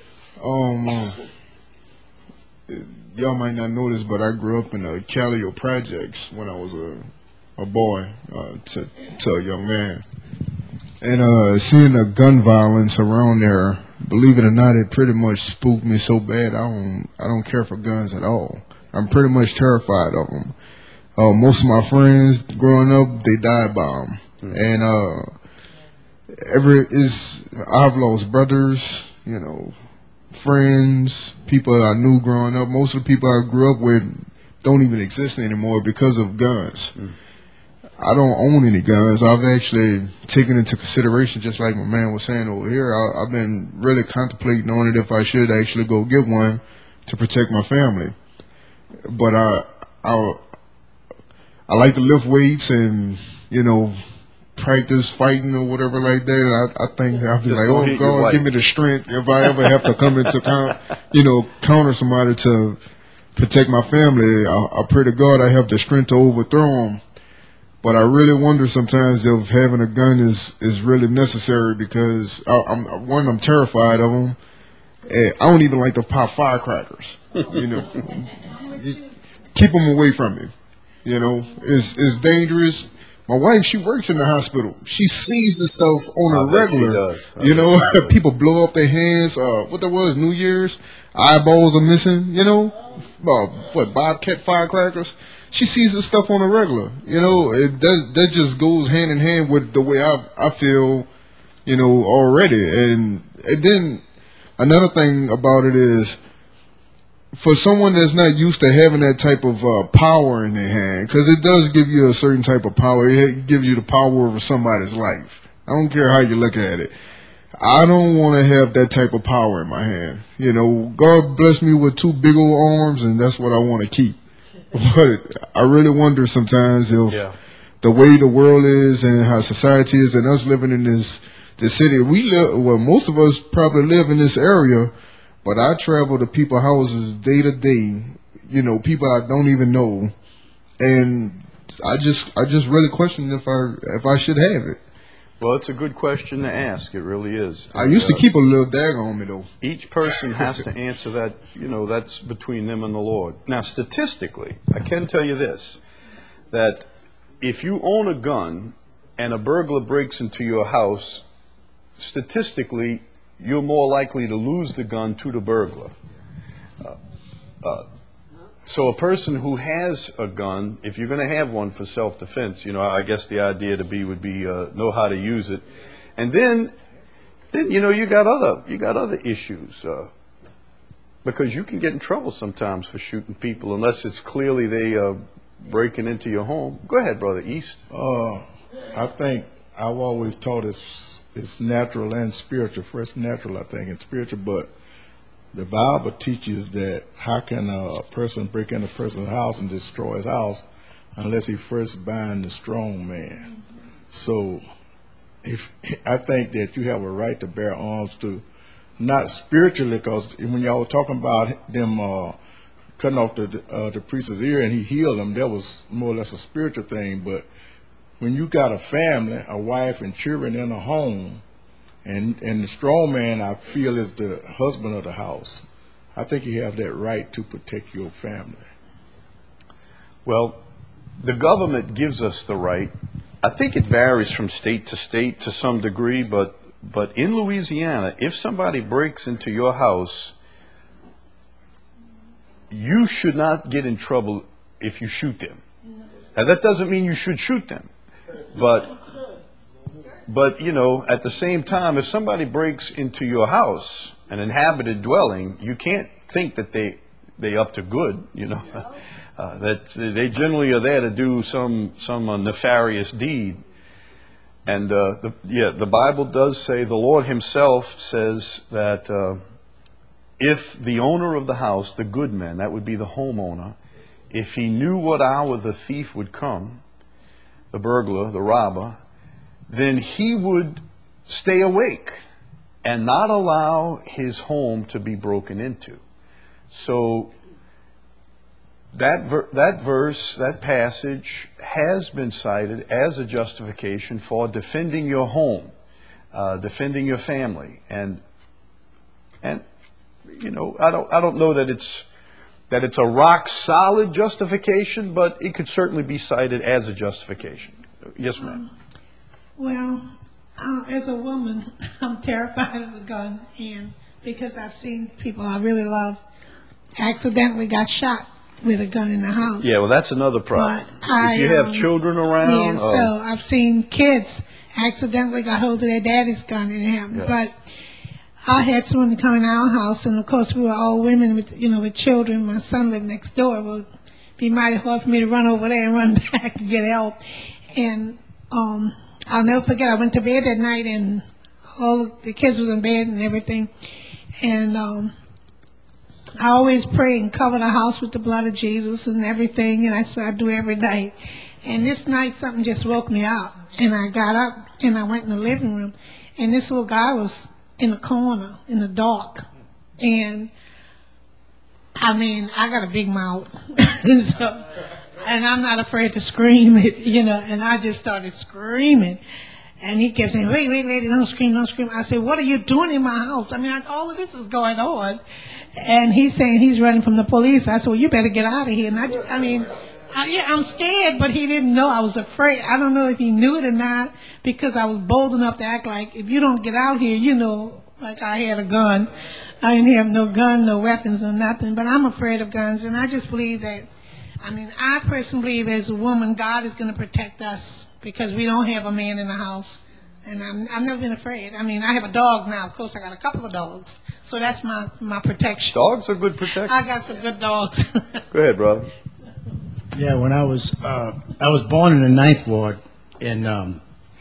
Y'all might not know this, but I grew up in the Callio Projects when I was a boy to a young man. And seeing the gun violence around there, believe it or not, it pretty much spooked me so bad. I don't care for guns at all. I'm pretty much terrified of them. Most of my friends growing up, they died by them. And I've lost brothers, you know, friends, people I knew growing up. Most of the people I grew up with don't even exist anymore because of guns. I don't own any guns. I've actually taken into consideration, just like my man was saying over here, I've been really contemplating on it if I should actually go get one to protect my family. But I like to lift weights and, you know, practice fighting or whatever like that. I think I'll be like, oh God, give me the strength if I ever have to come into counter somebody to protect my family. I pray to God I have the strength to overthrow them. But I really wonder sometimes if having a gun is really necessary, because I'm terrified of them. I don't even like to pop firecrackers. You know, keep them away from me. You know, it's dangerous. My wife, she works in the hospital. She sees this stuff on a regular. You know, people blow up their hands. What that was, New Year's, eyeballs are missing. You know, Bobcat firecrackers. She sees this stuff on a regular. You know, that just goes hand in hand with the way I feel. You know, already. And then another thing about it is, for someone that's not used to having that type of power in their hand, because it does give you a certain type of power. It gives you the power over somebody's life. I don't care how you look at it. I don't want to have that type of power in my hand. You know, God blessed me with 2 big old arms, and that's what I want to keep. But I really wonder sometimes if the way the world is and how society is, and us living in this city, most of us probably live in this area. But I travel to people's houses day to day, you know, people I don't even know, and I just really question if I should have it. Well, it's a good question to ask. It really is. I used to keep a little dag on me, though. Each person has to answer that. You know, that's between them and the Lord. Now, statistically, I can tell you this: that if you own a gun and a burglar breaks into your house, statistically, you're more likely to lose the gun to the burglar. So a person who has a gun, if you're going to have one for self-defense, you know, I guess the idea would be know how to use it, and then you know you got other issues because you can get in trouble sometimes for shooting people unless it's clearly they breaking into your home. Go ahead, Brother East. I think I've always taught it's natural and spiritual. First natural, I think, and spiritual. But the Bible teaches that how can a person break into a person's house and destroy his house unless he first bind the strong man? So I think that you have a right to bear arms to, not spiritually, because when y'all were talking about them cutting off the priest's ear and he healed him, that was more or less a spiritual thing. But when you got a family, a wife and children in a home, and the strong man, I feel, is the husband of the house, I think you have that right to protect your family. Well, the government gives us the right. I think it varies from state to some degree, but in Louisiana, if somebody breaks into your house, you should not get in trouble if you shoot them. Now, that doesn't mean you should shoot them. But you know, at the same time, if somebody breaks into your house, an inhabited dwelling, you can't think that they up to good. You know, that they generally are there to do some nefarious deed. And the Bible does say, the Lord Himself says that if the owner of the house, the good man, that would be the homeowner, if he knew what hour the thief would come, the burglar, the robber, then he would stay awake and not allow his home to be broken into. So that verse, that passage has been cited as a justification for defending your home, defending your family, and you know, I don't know that it's a rock solid justification, but it could certainly be cited as a justification. Yes, ma'am. Well, as a woman, I'm terrified of a gun, and because I've seen people I really love accidentally got shot with a gun in the house. Yeah, well, that's another problem. But if you have children around, yeah, so I've seen kids accidentally got hold of their daddy's gun and it happened. Yeah. But I had someone come in our house, and of course we were all women with with children. My son lived next door. Well, it'd be mighty hard for me to run over there and run back to get help. And I'll never forget. I went to bed that night, and all the kids was in bed and everything. And I always pray and cover the house with the blood of Jesus and everything, and that's what I do every night. And this night something just woke me up, and I got up and I went in the living room, and this little guy was in the corner in the dark. And I mean, I got a big mouth, so, and I'm not afraid to scream it, and I just started screaming. And he kept saying, wait, lady, don't scream, don't scream. I said, what are you doing in my house? I mean, all of this is going on. And he's saying he's running from the police. I said, well, you better get out of here. And I'm scared, but he didn't know I was afraid. I don't know if he knew it or not, because I was bold enough to act like, if you don't get out here, like I had a gun. I didn't have no gun, no weapons, or nothing. But I'm afraid of guns, and I just believe that, I personally believe as a woman, God is going to protect us, because we don't have a man in the house. And I've never been afraid. I have a dog now. Of course, I got a couple of dogs. So that's my protection. Dogs are good protection. I got some good dogs. Go ahead, brother. Yeah, when I was born in the Ninth Ward, and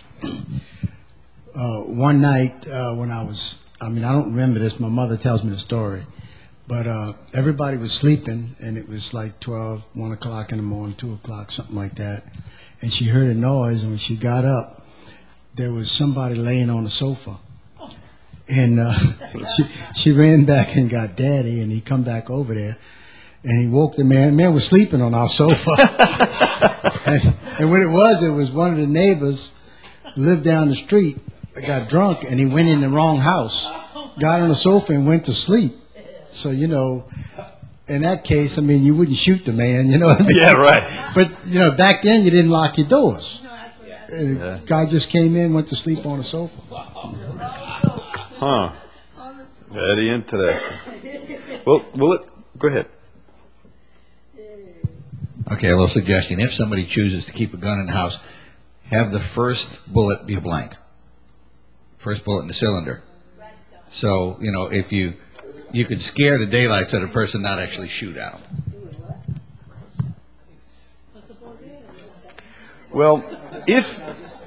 one night when I don't remember this. My mother tells me the story, but everybody was sleeping, and it was like 12, 1 o'clock in the morning, 2 o'clock, something like that. And she heard a noise, and when she got up, there was somebody laying on the sofa. And she ran back and got Daddy, and he come back over there, and he woke the man. The man was sleeping on our sofa. and what it was one of the neighbors lived down the street, got drunk, and he went in the wrong house, got on the sofa and went to sleep. So, in that case, you wouldn't shoot the man, you know what I mean? Yeah, right. But, back then you didn't lock your doors. Yeah. Guy just came in, went to sleep on the sofa. Huh. Very interesting. Well, go ahead. Okay, a little suggestion. If somebody chooses to keep a gun in the house, have the first bullet be a blank. First bullet in the cylinder. So, if you could scare the daylights out of a person, not actually shoot at them. Well, if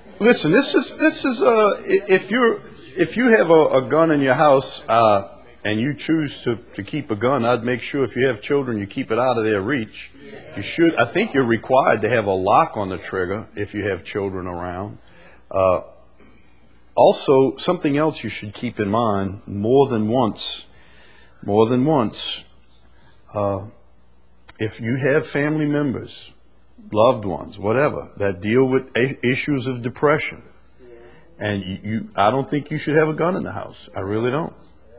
you have a gun in your house and you choose to keep a gun, I'd make sure if you have children, you keep it out of their reach. You should. I think you're required to have a lock on the trigger if you have children around. Also, something else you should keep in mind more than once. If you have family members, loved ones, whatever, that deal with issues of depression, and I don't think you should have a gun in the house. I really don't.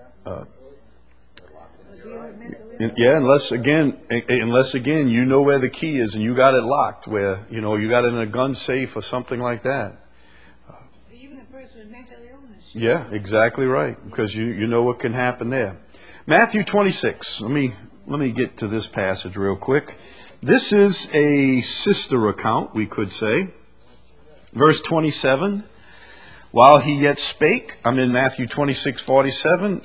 Unless again you know where the key is and you got it locked, where you got it in a gun safe or something like that. Even a person with mental illness. Yeah, exactly right, because you know what can happen there. Matthew 26. Let me get to this passage real quick. This is a sister account, we could say. Verse 27. While he yet spake, I'm in Matthew 26:47.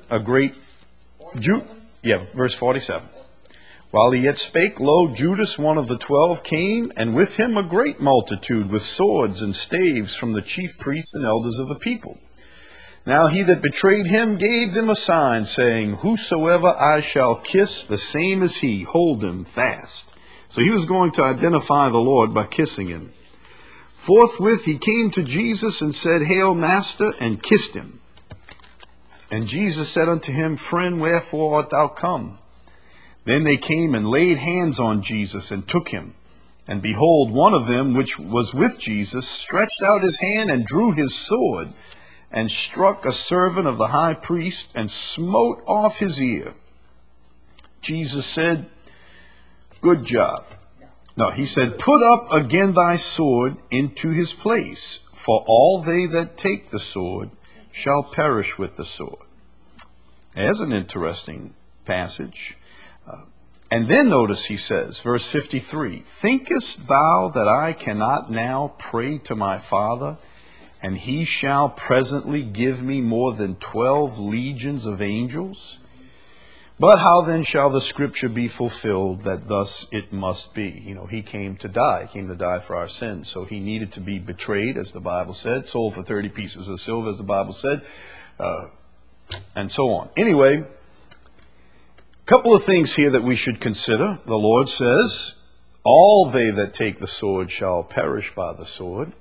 Verse 47. While he yet spake, lo, Judas, one of the 12, came, and with him a great multitude with swords and staves from the chief priests and elders of the people. Now he that betrayed him gave them a sign, saying, Whosoever I shall kiss, the same is he. Hold him fast. So he was going to identify the Lord by kissing him. Forthwith he came to Jesus and said, Hail, Master, and kissed him. And Jesus said unto him, Friend, wherefore art thou come? Then they came and laid hands on Jesus and took him. And behold, one of them, which was with Jesus, stretched out his hand and drew his sword, and struck a servant of the high priest, and smote off his ear. Jesus said, Good job. No, he said, Put up again thy sword into his place, for all they that take the sword shall perish with the sword. There's an interesting passage. And then notice he says, verse 53, thinkest thou that I cannot now pray to my Father, and he shall presently give me more than 12 legions of angels? But how then shall the scripture be fulfilled that thus it must be? You know, he came to die. He came to die for our sins. So he needed to be betrayed, as the Bible said, sold for 30 pieces of silver, as the Bible said, and so on. Anyway, a couple of things here that we should consider. The Lord says, all they that take the sword shall perish by the sword.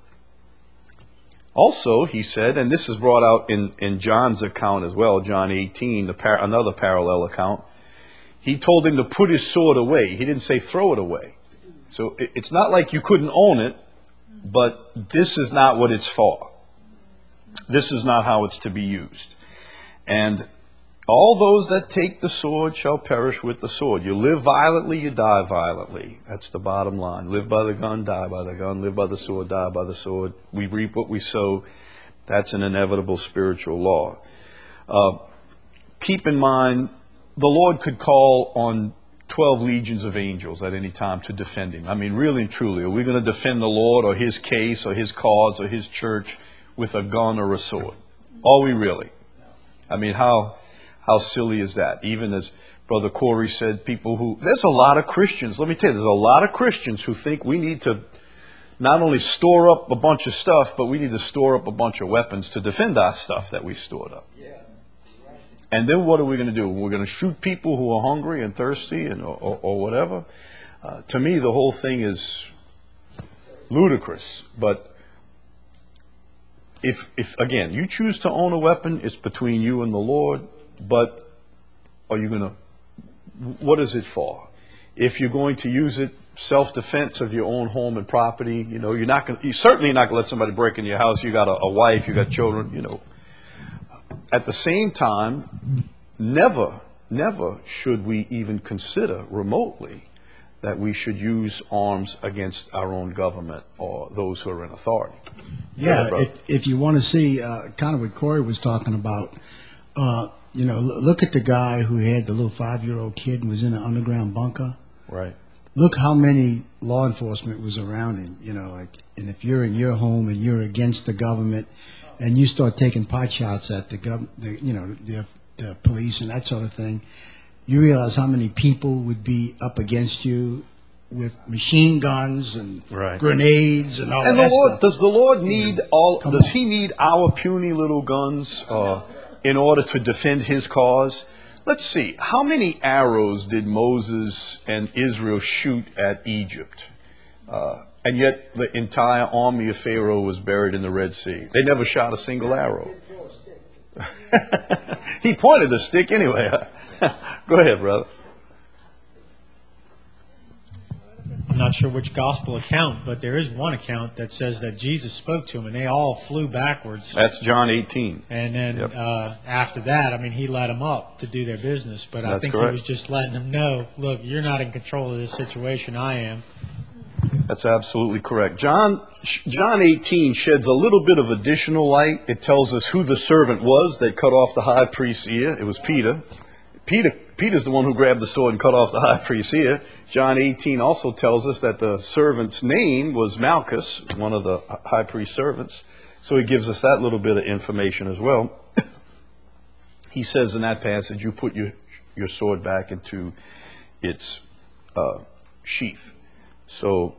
Also, he said, and this is brought out in John's account as well, John 18, another parallel account. He told him to put his sword away. He didn't say throw it away. So it's not like you couldn't own it, but this is not what it's for. This is not how it's to be used. And all those that take the sword shall perish with the sword. You live violently, you die violently. That's the bottom line. Live by the gun, die by the gun. Live by the sword, die by the sword. We reap what we sow. That's an inevitable spiritual law. Keep in mind, the Lord could call on 12 legions of angels at any time to defend him. I mean, really and truly, are we going to defend the Lord or his case or his cause or his church with a gun or a sword? Are we really? I mean, how silly is that? Even as Brother Corey said, there's a lot of Christians, let me tell you, there's a lot of Christians who think we need to not only store up a bunch of stuff, but we need to store up a bunch of weapons to defend our stuff that we stored up. And then what are we going to do? We're going to shoot people who are hungry and thirsty or whatever? To me, the whole thing is ludicrous. But if again, you choose to own a weapon, it's between you and the Lord. But are you going to, what is it for? If you're going to use it, self-defense of your own home and property, you know, you're certainly not going to let somebody break in your house. You got a wife, you got children, you know. At the same time, never should we even consider remotely that we should use arms against our own government or those who are in authority. Yeah, if you want to see kind of what Corey was talking about, you know, look at the guy who had the little 5-year-old kid and was in an underground bunker. Right. Look how many law enforcement was around him, you know, like, and if you're in your home and you're against the government and you start taking pot shots at the police and that sort of thing, you realize how many people would be up against you with machine guns and grenades and all that stuff. Does the Lord need does he need our puny little guns in order to defend his cause? Let's see, how many arrows did Moses and Israel shoot at Egypt? And yet the entire army of Pharaoh was buried in the Red Sea. They never shot a single arrow. He pointed the stick anyway. Go ahead, brother. I'm not sure which gospel account, but there is one account that says that Jesus spoke to them and they all flew backwards. That's John 18. And then after that, I mean, he let them up to do their business. But I think he was just letting them know, look, you're not in control of this situation. I am. That's absolutely correct. John 18 sheds a little bit of additional light. It tells us who the servant was that cut off the high priest's ear. It was Peter. Peter's the one who grabbed the sword and cut off the high priest's ear. John 18 also tells us that the servant's name was Malchus, one of the high priest's servants. So he gives us that little bit of information as well. He says in that passage, you put your sword back into its sheath. So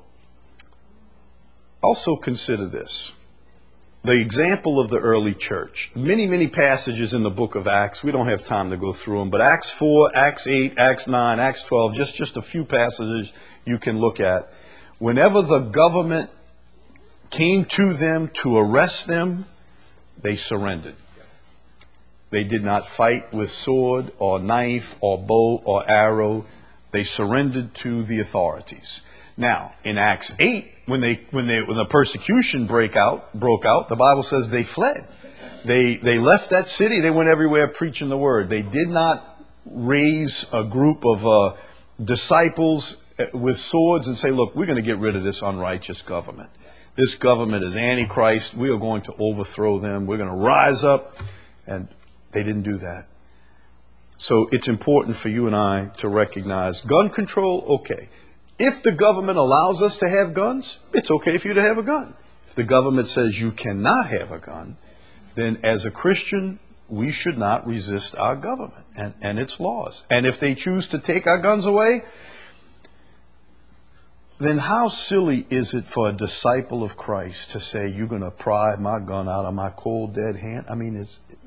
also consider this. The example of the early church. Many, many passages in the book of Acts. We don't have time to go through them. But Acts 4, Acts 8, Acts 9, Acts 12, just a few passages you can look at. Whenever the government came to them to arrest them, they surrendered. They did not fight with sword or knife or bow or arrow. They surrendered to the authorities. Now, in Acts 8, when the persecution broke out, the Bible says they fled. They left that city. They went everywhere preaching the word. They did not raise a group of disciples with swords and say, look, we're going to get rid of this unrighteous government. This government is Antichrist. We are going to overthrow them. We're going to rise up. And they didn't do that. So it's important for you and I to recognize gun control, okay. If the government allows us to have guns, it's okay for you to have a gun. If the government says you cannot have a gun, then as a Christian, we should not resist our government and its laws. And if they choose to take our guns away, then how silly is it for a disciple of Christ to say, you're going to pry my gun out of my cold, dead hand? I mean,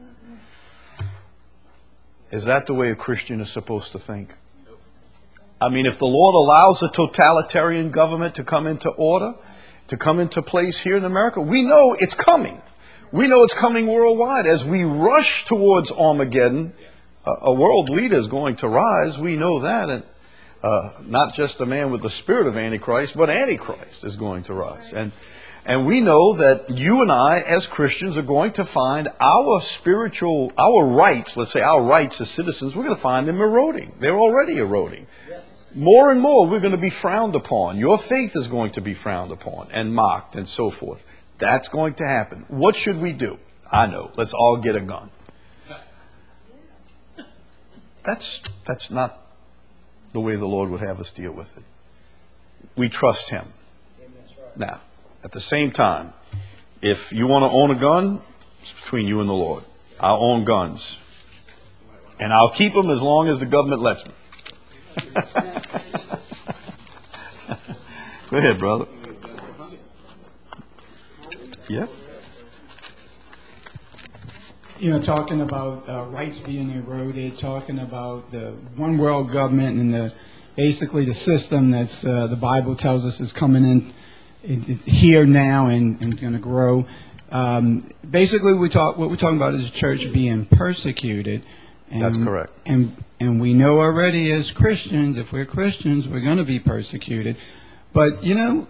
is that the way a Christian is supposed to think? I mean, if the Lord allows a totalitarian government to come into order, to come into place here in America, we know it's coming. We know it's coming worldwide. As we rush towards Armageddon, a world leader is going to rise. We know that. And not just a man with the spirit of Antichrist, but Antichrist is going to rise. And we know that you and I, as Christians, are going to find our rights, let's say our rights as citizens, we're going to find them eroding. They're already eroding. More and more, we're going to be frowned upon. Your faith is going to be frowned upon and mocked and so forth. That's going to happen. What should we do? I know. Let's all get a gun. That's not the way the Lord would have us deal with it. We trust Him. Now, at the same time, if you want to own a gun, it's between you and the Lord. I'll own guns. And I'll keep them as long as the government lets me. Go ahead, brother. Yeah. You know, talking about rights being eroded, talking about the one world government and basically the system that's the Bible tells us is coming in here now and going to grow. Basically, what we're talking about is the church being persecuted. And, that's correct. And we know already as Christians, if we're Christians, we're going to be persecuted. But, you know,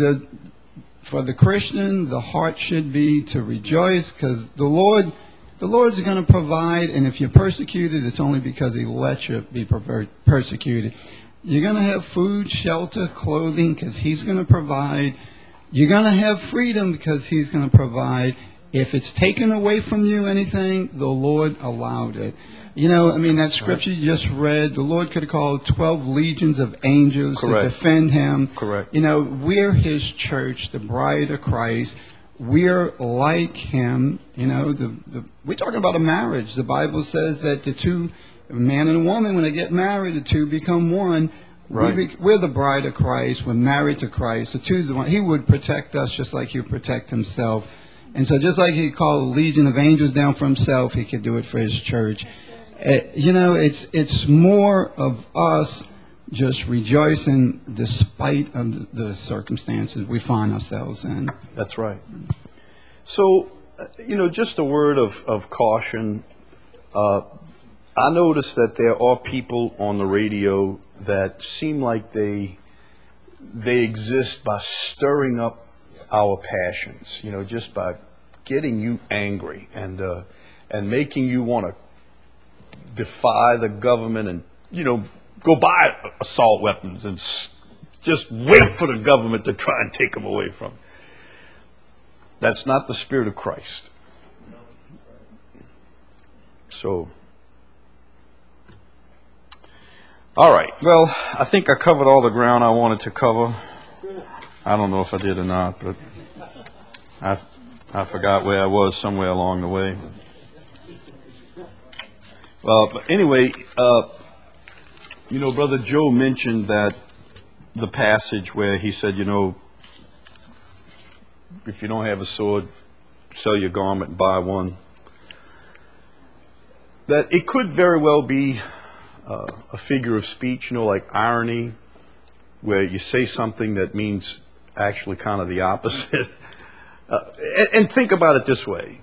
for the Christian, the heart should be to rejoice because the Lord's going to provide. And if you're persecuted, it's only because He let you be persecuted. You're going to have food, shelter, clothing because He's going to provide. You're going to have freedom because He's going to provide. If it's taken away from you, anything, the Lord allowed it. You know, I mean, that scripture you just read, the Lord could have called 12 legions of angels to defend Him. Correct. You know, we're His church, the bride of Christ. We're like Him. You know, we're talking about a marriage. The Bible says that the two, a man and a woman, when they get married, the two become one. Right. We're the bride of Christ. We're married to Christ. The two's the one. He would protect us just like He would protect Himself. And so just like He called a legion of angels down for Himself, He could do it for His church. You know, it's more of us just rejoicing despite of the circumstances we find ourselves in. That's right. So, you know, just a word of caution. I noticed that there are people on the radio that seem like they exist by stirring up our passions, you know, just by getting you angry and making you want to defy the government and, you know, go buy assault weapons and just wait for the government to try and take them away from you. That's not the spirit of Christ. So, all right. Well, I think I covered all the ground I wanted to cover. I don't know if I did or not, but I forgot where I was somewhere along the way. But anyway, you know, Brother Joe mentioned that the passage where he said, you know, if you don't have a sword, sell your garment and buy one. That it could very well be a figure of speech, you know, like irony, where you say something that means actually kind of the opposite. And think about it this way.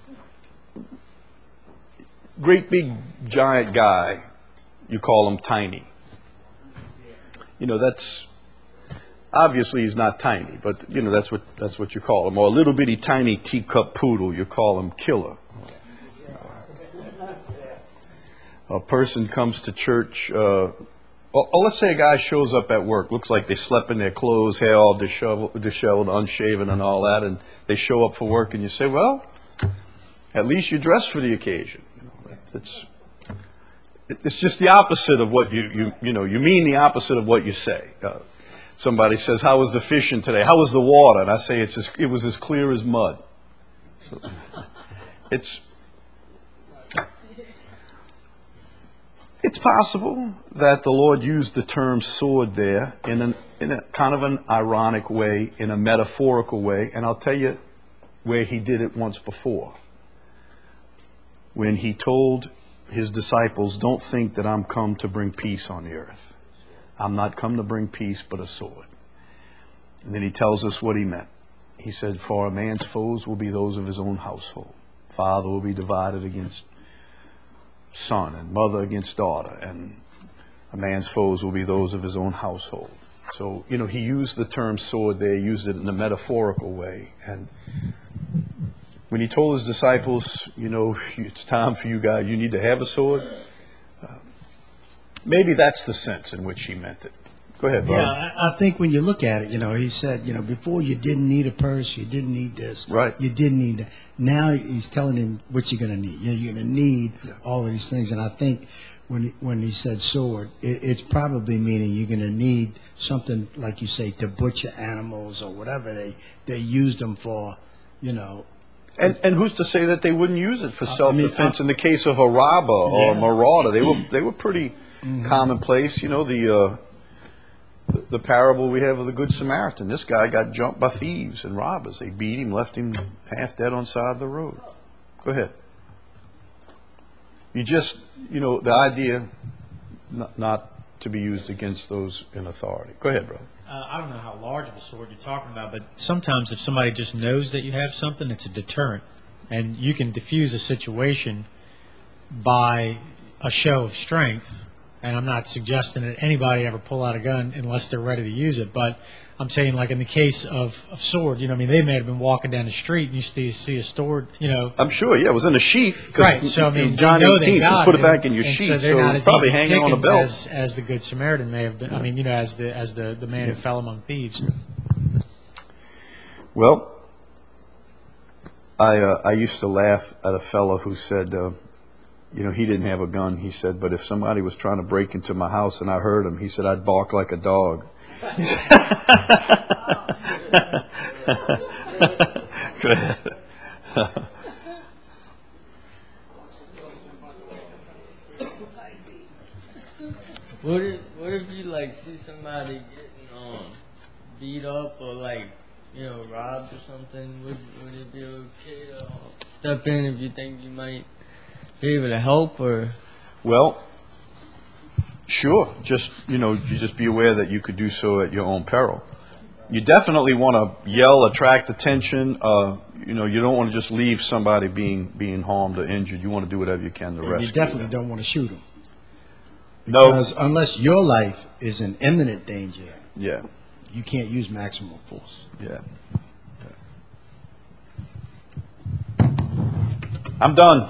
Great big giant guy, you call him tiny. You know, that's obviously he's not tiny, but you know that's what you call him. Or a little bitty tiny teacup poodle, you call him killer. A person comes to church. Let's say a guy shows up at work, looks like they slept in their clothes, hair all disheveled, unshaven, and all that, and they show up for work, and you say, "Well, at least you dress for the occasion." It's just the opposite of what you mean the opposite of what you say. Somebody says, "How was the fishing today? How was the water?" And I say, it was as clear as mud. So, it's possible that the Lord used the term sword there in a kind of an ironic way, in a metaphorical way, and I'll tell you where he did it once before. When he told his disciples, "Don't think that I'm come to bring peace on the earth. I'm not come to bring peace, but a sword." And then he tells us what he meant. He said, "For a man's foes will be those of his own household. Father will be divided against son, and mother against daughter, and a man's foes will be those of his own household." So, he used the term sword there, used it in a metaphorical way. And when he told his disciples, "It's time for you guys, you need to have a sword," maybe that's the sense in which he meant it. Go ahead, Bob. Yeah, I think when you look at it, he said, before you didn't need a purse, you didn't need this. Right. You didn't need that. Now he's telling him what you're going to need. You're going to need all of these things. And I think when he said sword, it's probably meaning you're going to need something, like you say, to butcher animals or whatever they used them for, And who's to say that they wouldn't use it for self-defense in the case of a robber or a marauder? They were pretty commonplace. The parable we have of the Good Samaritan. This guy got jumped by thieves and robbers. They beat him, left him half dead on the side of the road. Go ahead. You just, the idea not to be used against those in authority. Go ahead, brother. I don't know how large of a sword you're talking about, but sometimes if somebody just knows that you have something, it's a deterrent. And you can diffuse a situation by a show of strength. And I'm not suggesting that anybody ever pull out a gun unless they're ready to use it. But I'm saying, like in the case of sword, they may have been walking down the street and you see a sword, I'm sure, it was in a sheath. Right, so John 18 says put it back in your sheath, so it's probably hanging on a belt. As the Good Samaritan may have been, as the man who fell among thieves. Well, I used to laugh at a fellow who said, he didn't have a gun. He said, but if somebody was trying to break into my house and I heard him, he said, I'd bark like a dog. Go ahead. What if you see somebody getting beat up or robbed or something? Would it be okay to step in if you think you might be able to help? Or well, sure. Just you just be aware that you could do so at your own peril. You definitely want to yell, attract attention. You don't want to just leave somebody being harmed or injured. You want to do whatever you can to rescue. You definitely don't want to shoot them. No, because unless your life is in imminent danger, you can't use maximum force. Yeah. I'm done.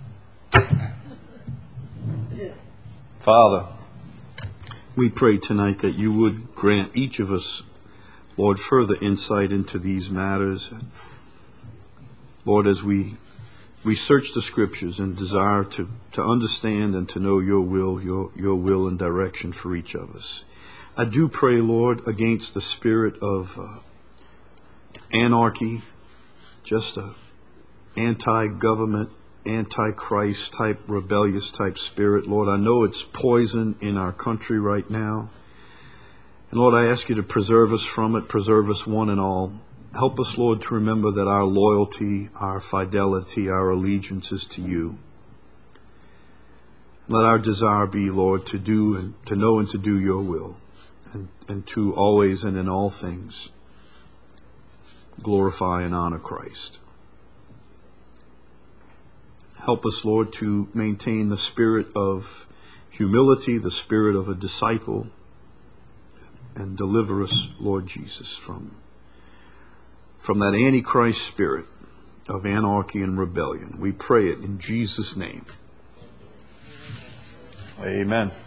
Father, we pray tonight that you would grant each of us, Lord, further insight into these matters. Lord, as we search the Scriptures and desire to understand and to know your will and direction for each of us. I do pray, Lord, against the spirit of anarchy, just a anti-government, anti-Christ type, rebellious type spirit. Lord, I know it's poison in our country right now. And Lord, I ask you to preserve us from it, preserve us one and all. Help us, Lord, to remember that our loyalty, our fidelity, our allegiance is to you. Let our desire be, Lord, to do and to know and to do your will, and to always and in all things glorify and honor Christ. Help us, Lord, to maintain the spirit of humility, the spirit of a disciple, and deliver us, Lord Jesus, from that Antichrist spirit of anarchy and rebellion. We pray it in Jesus' name. Amen.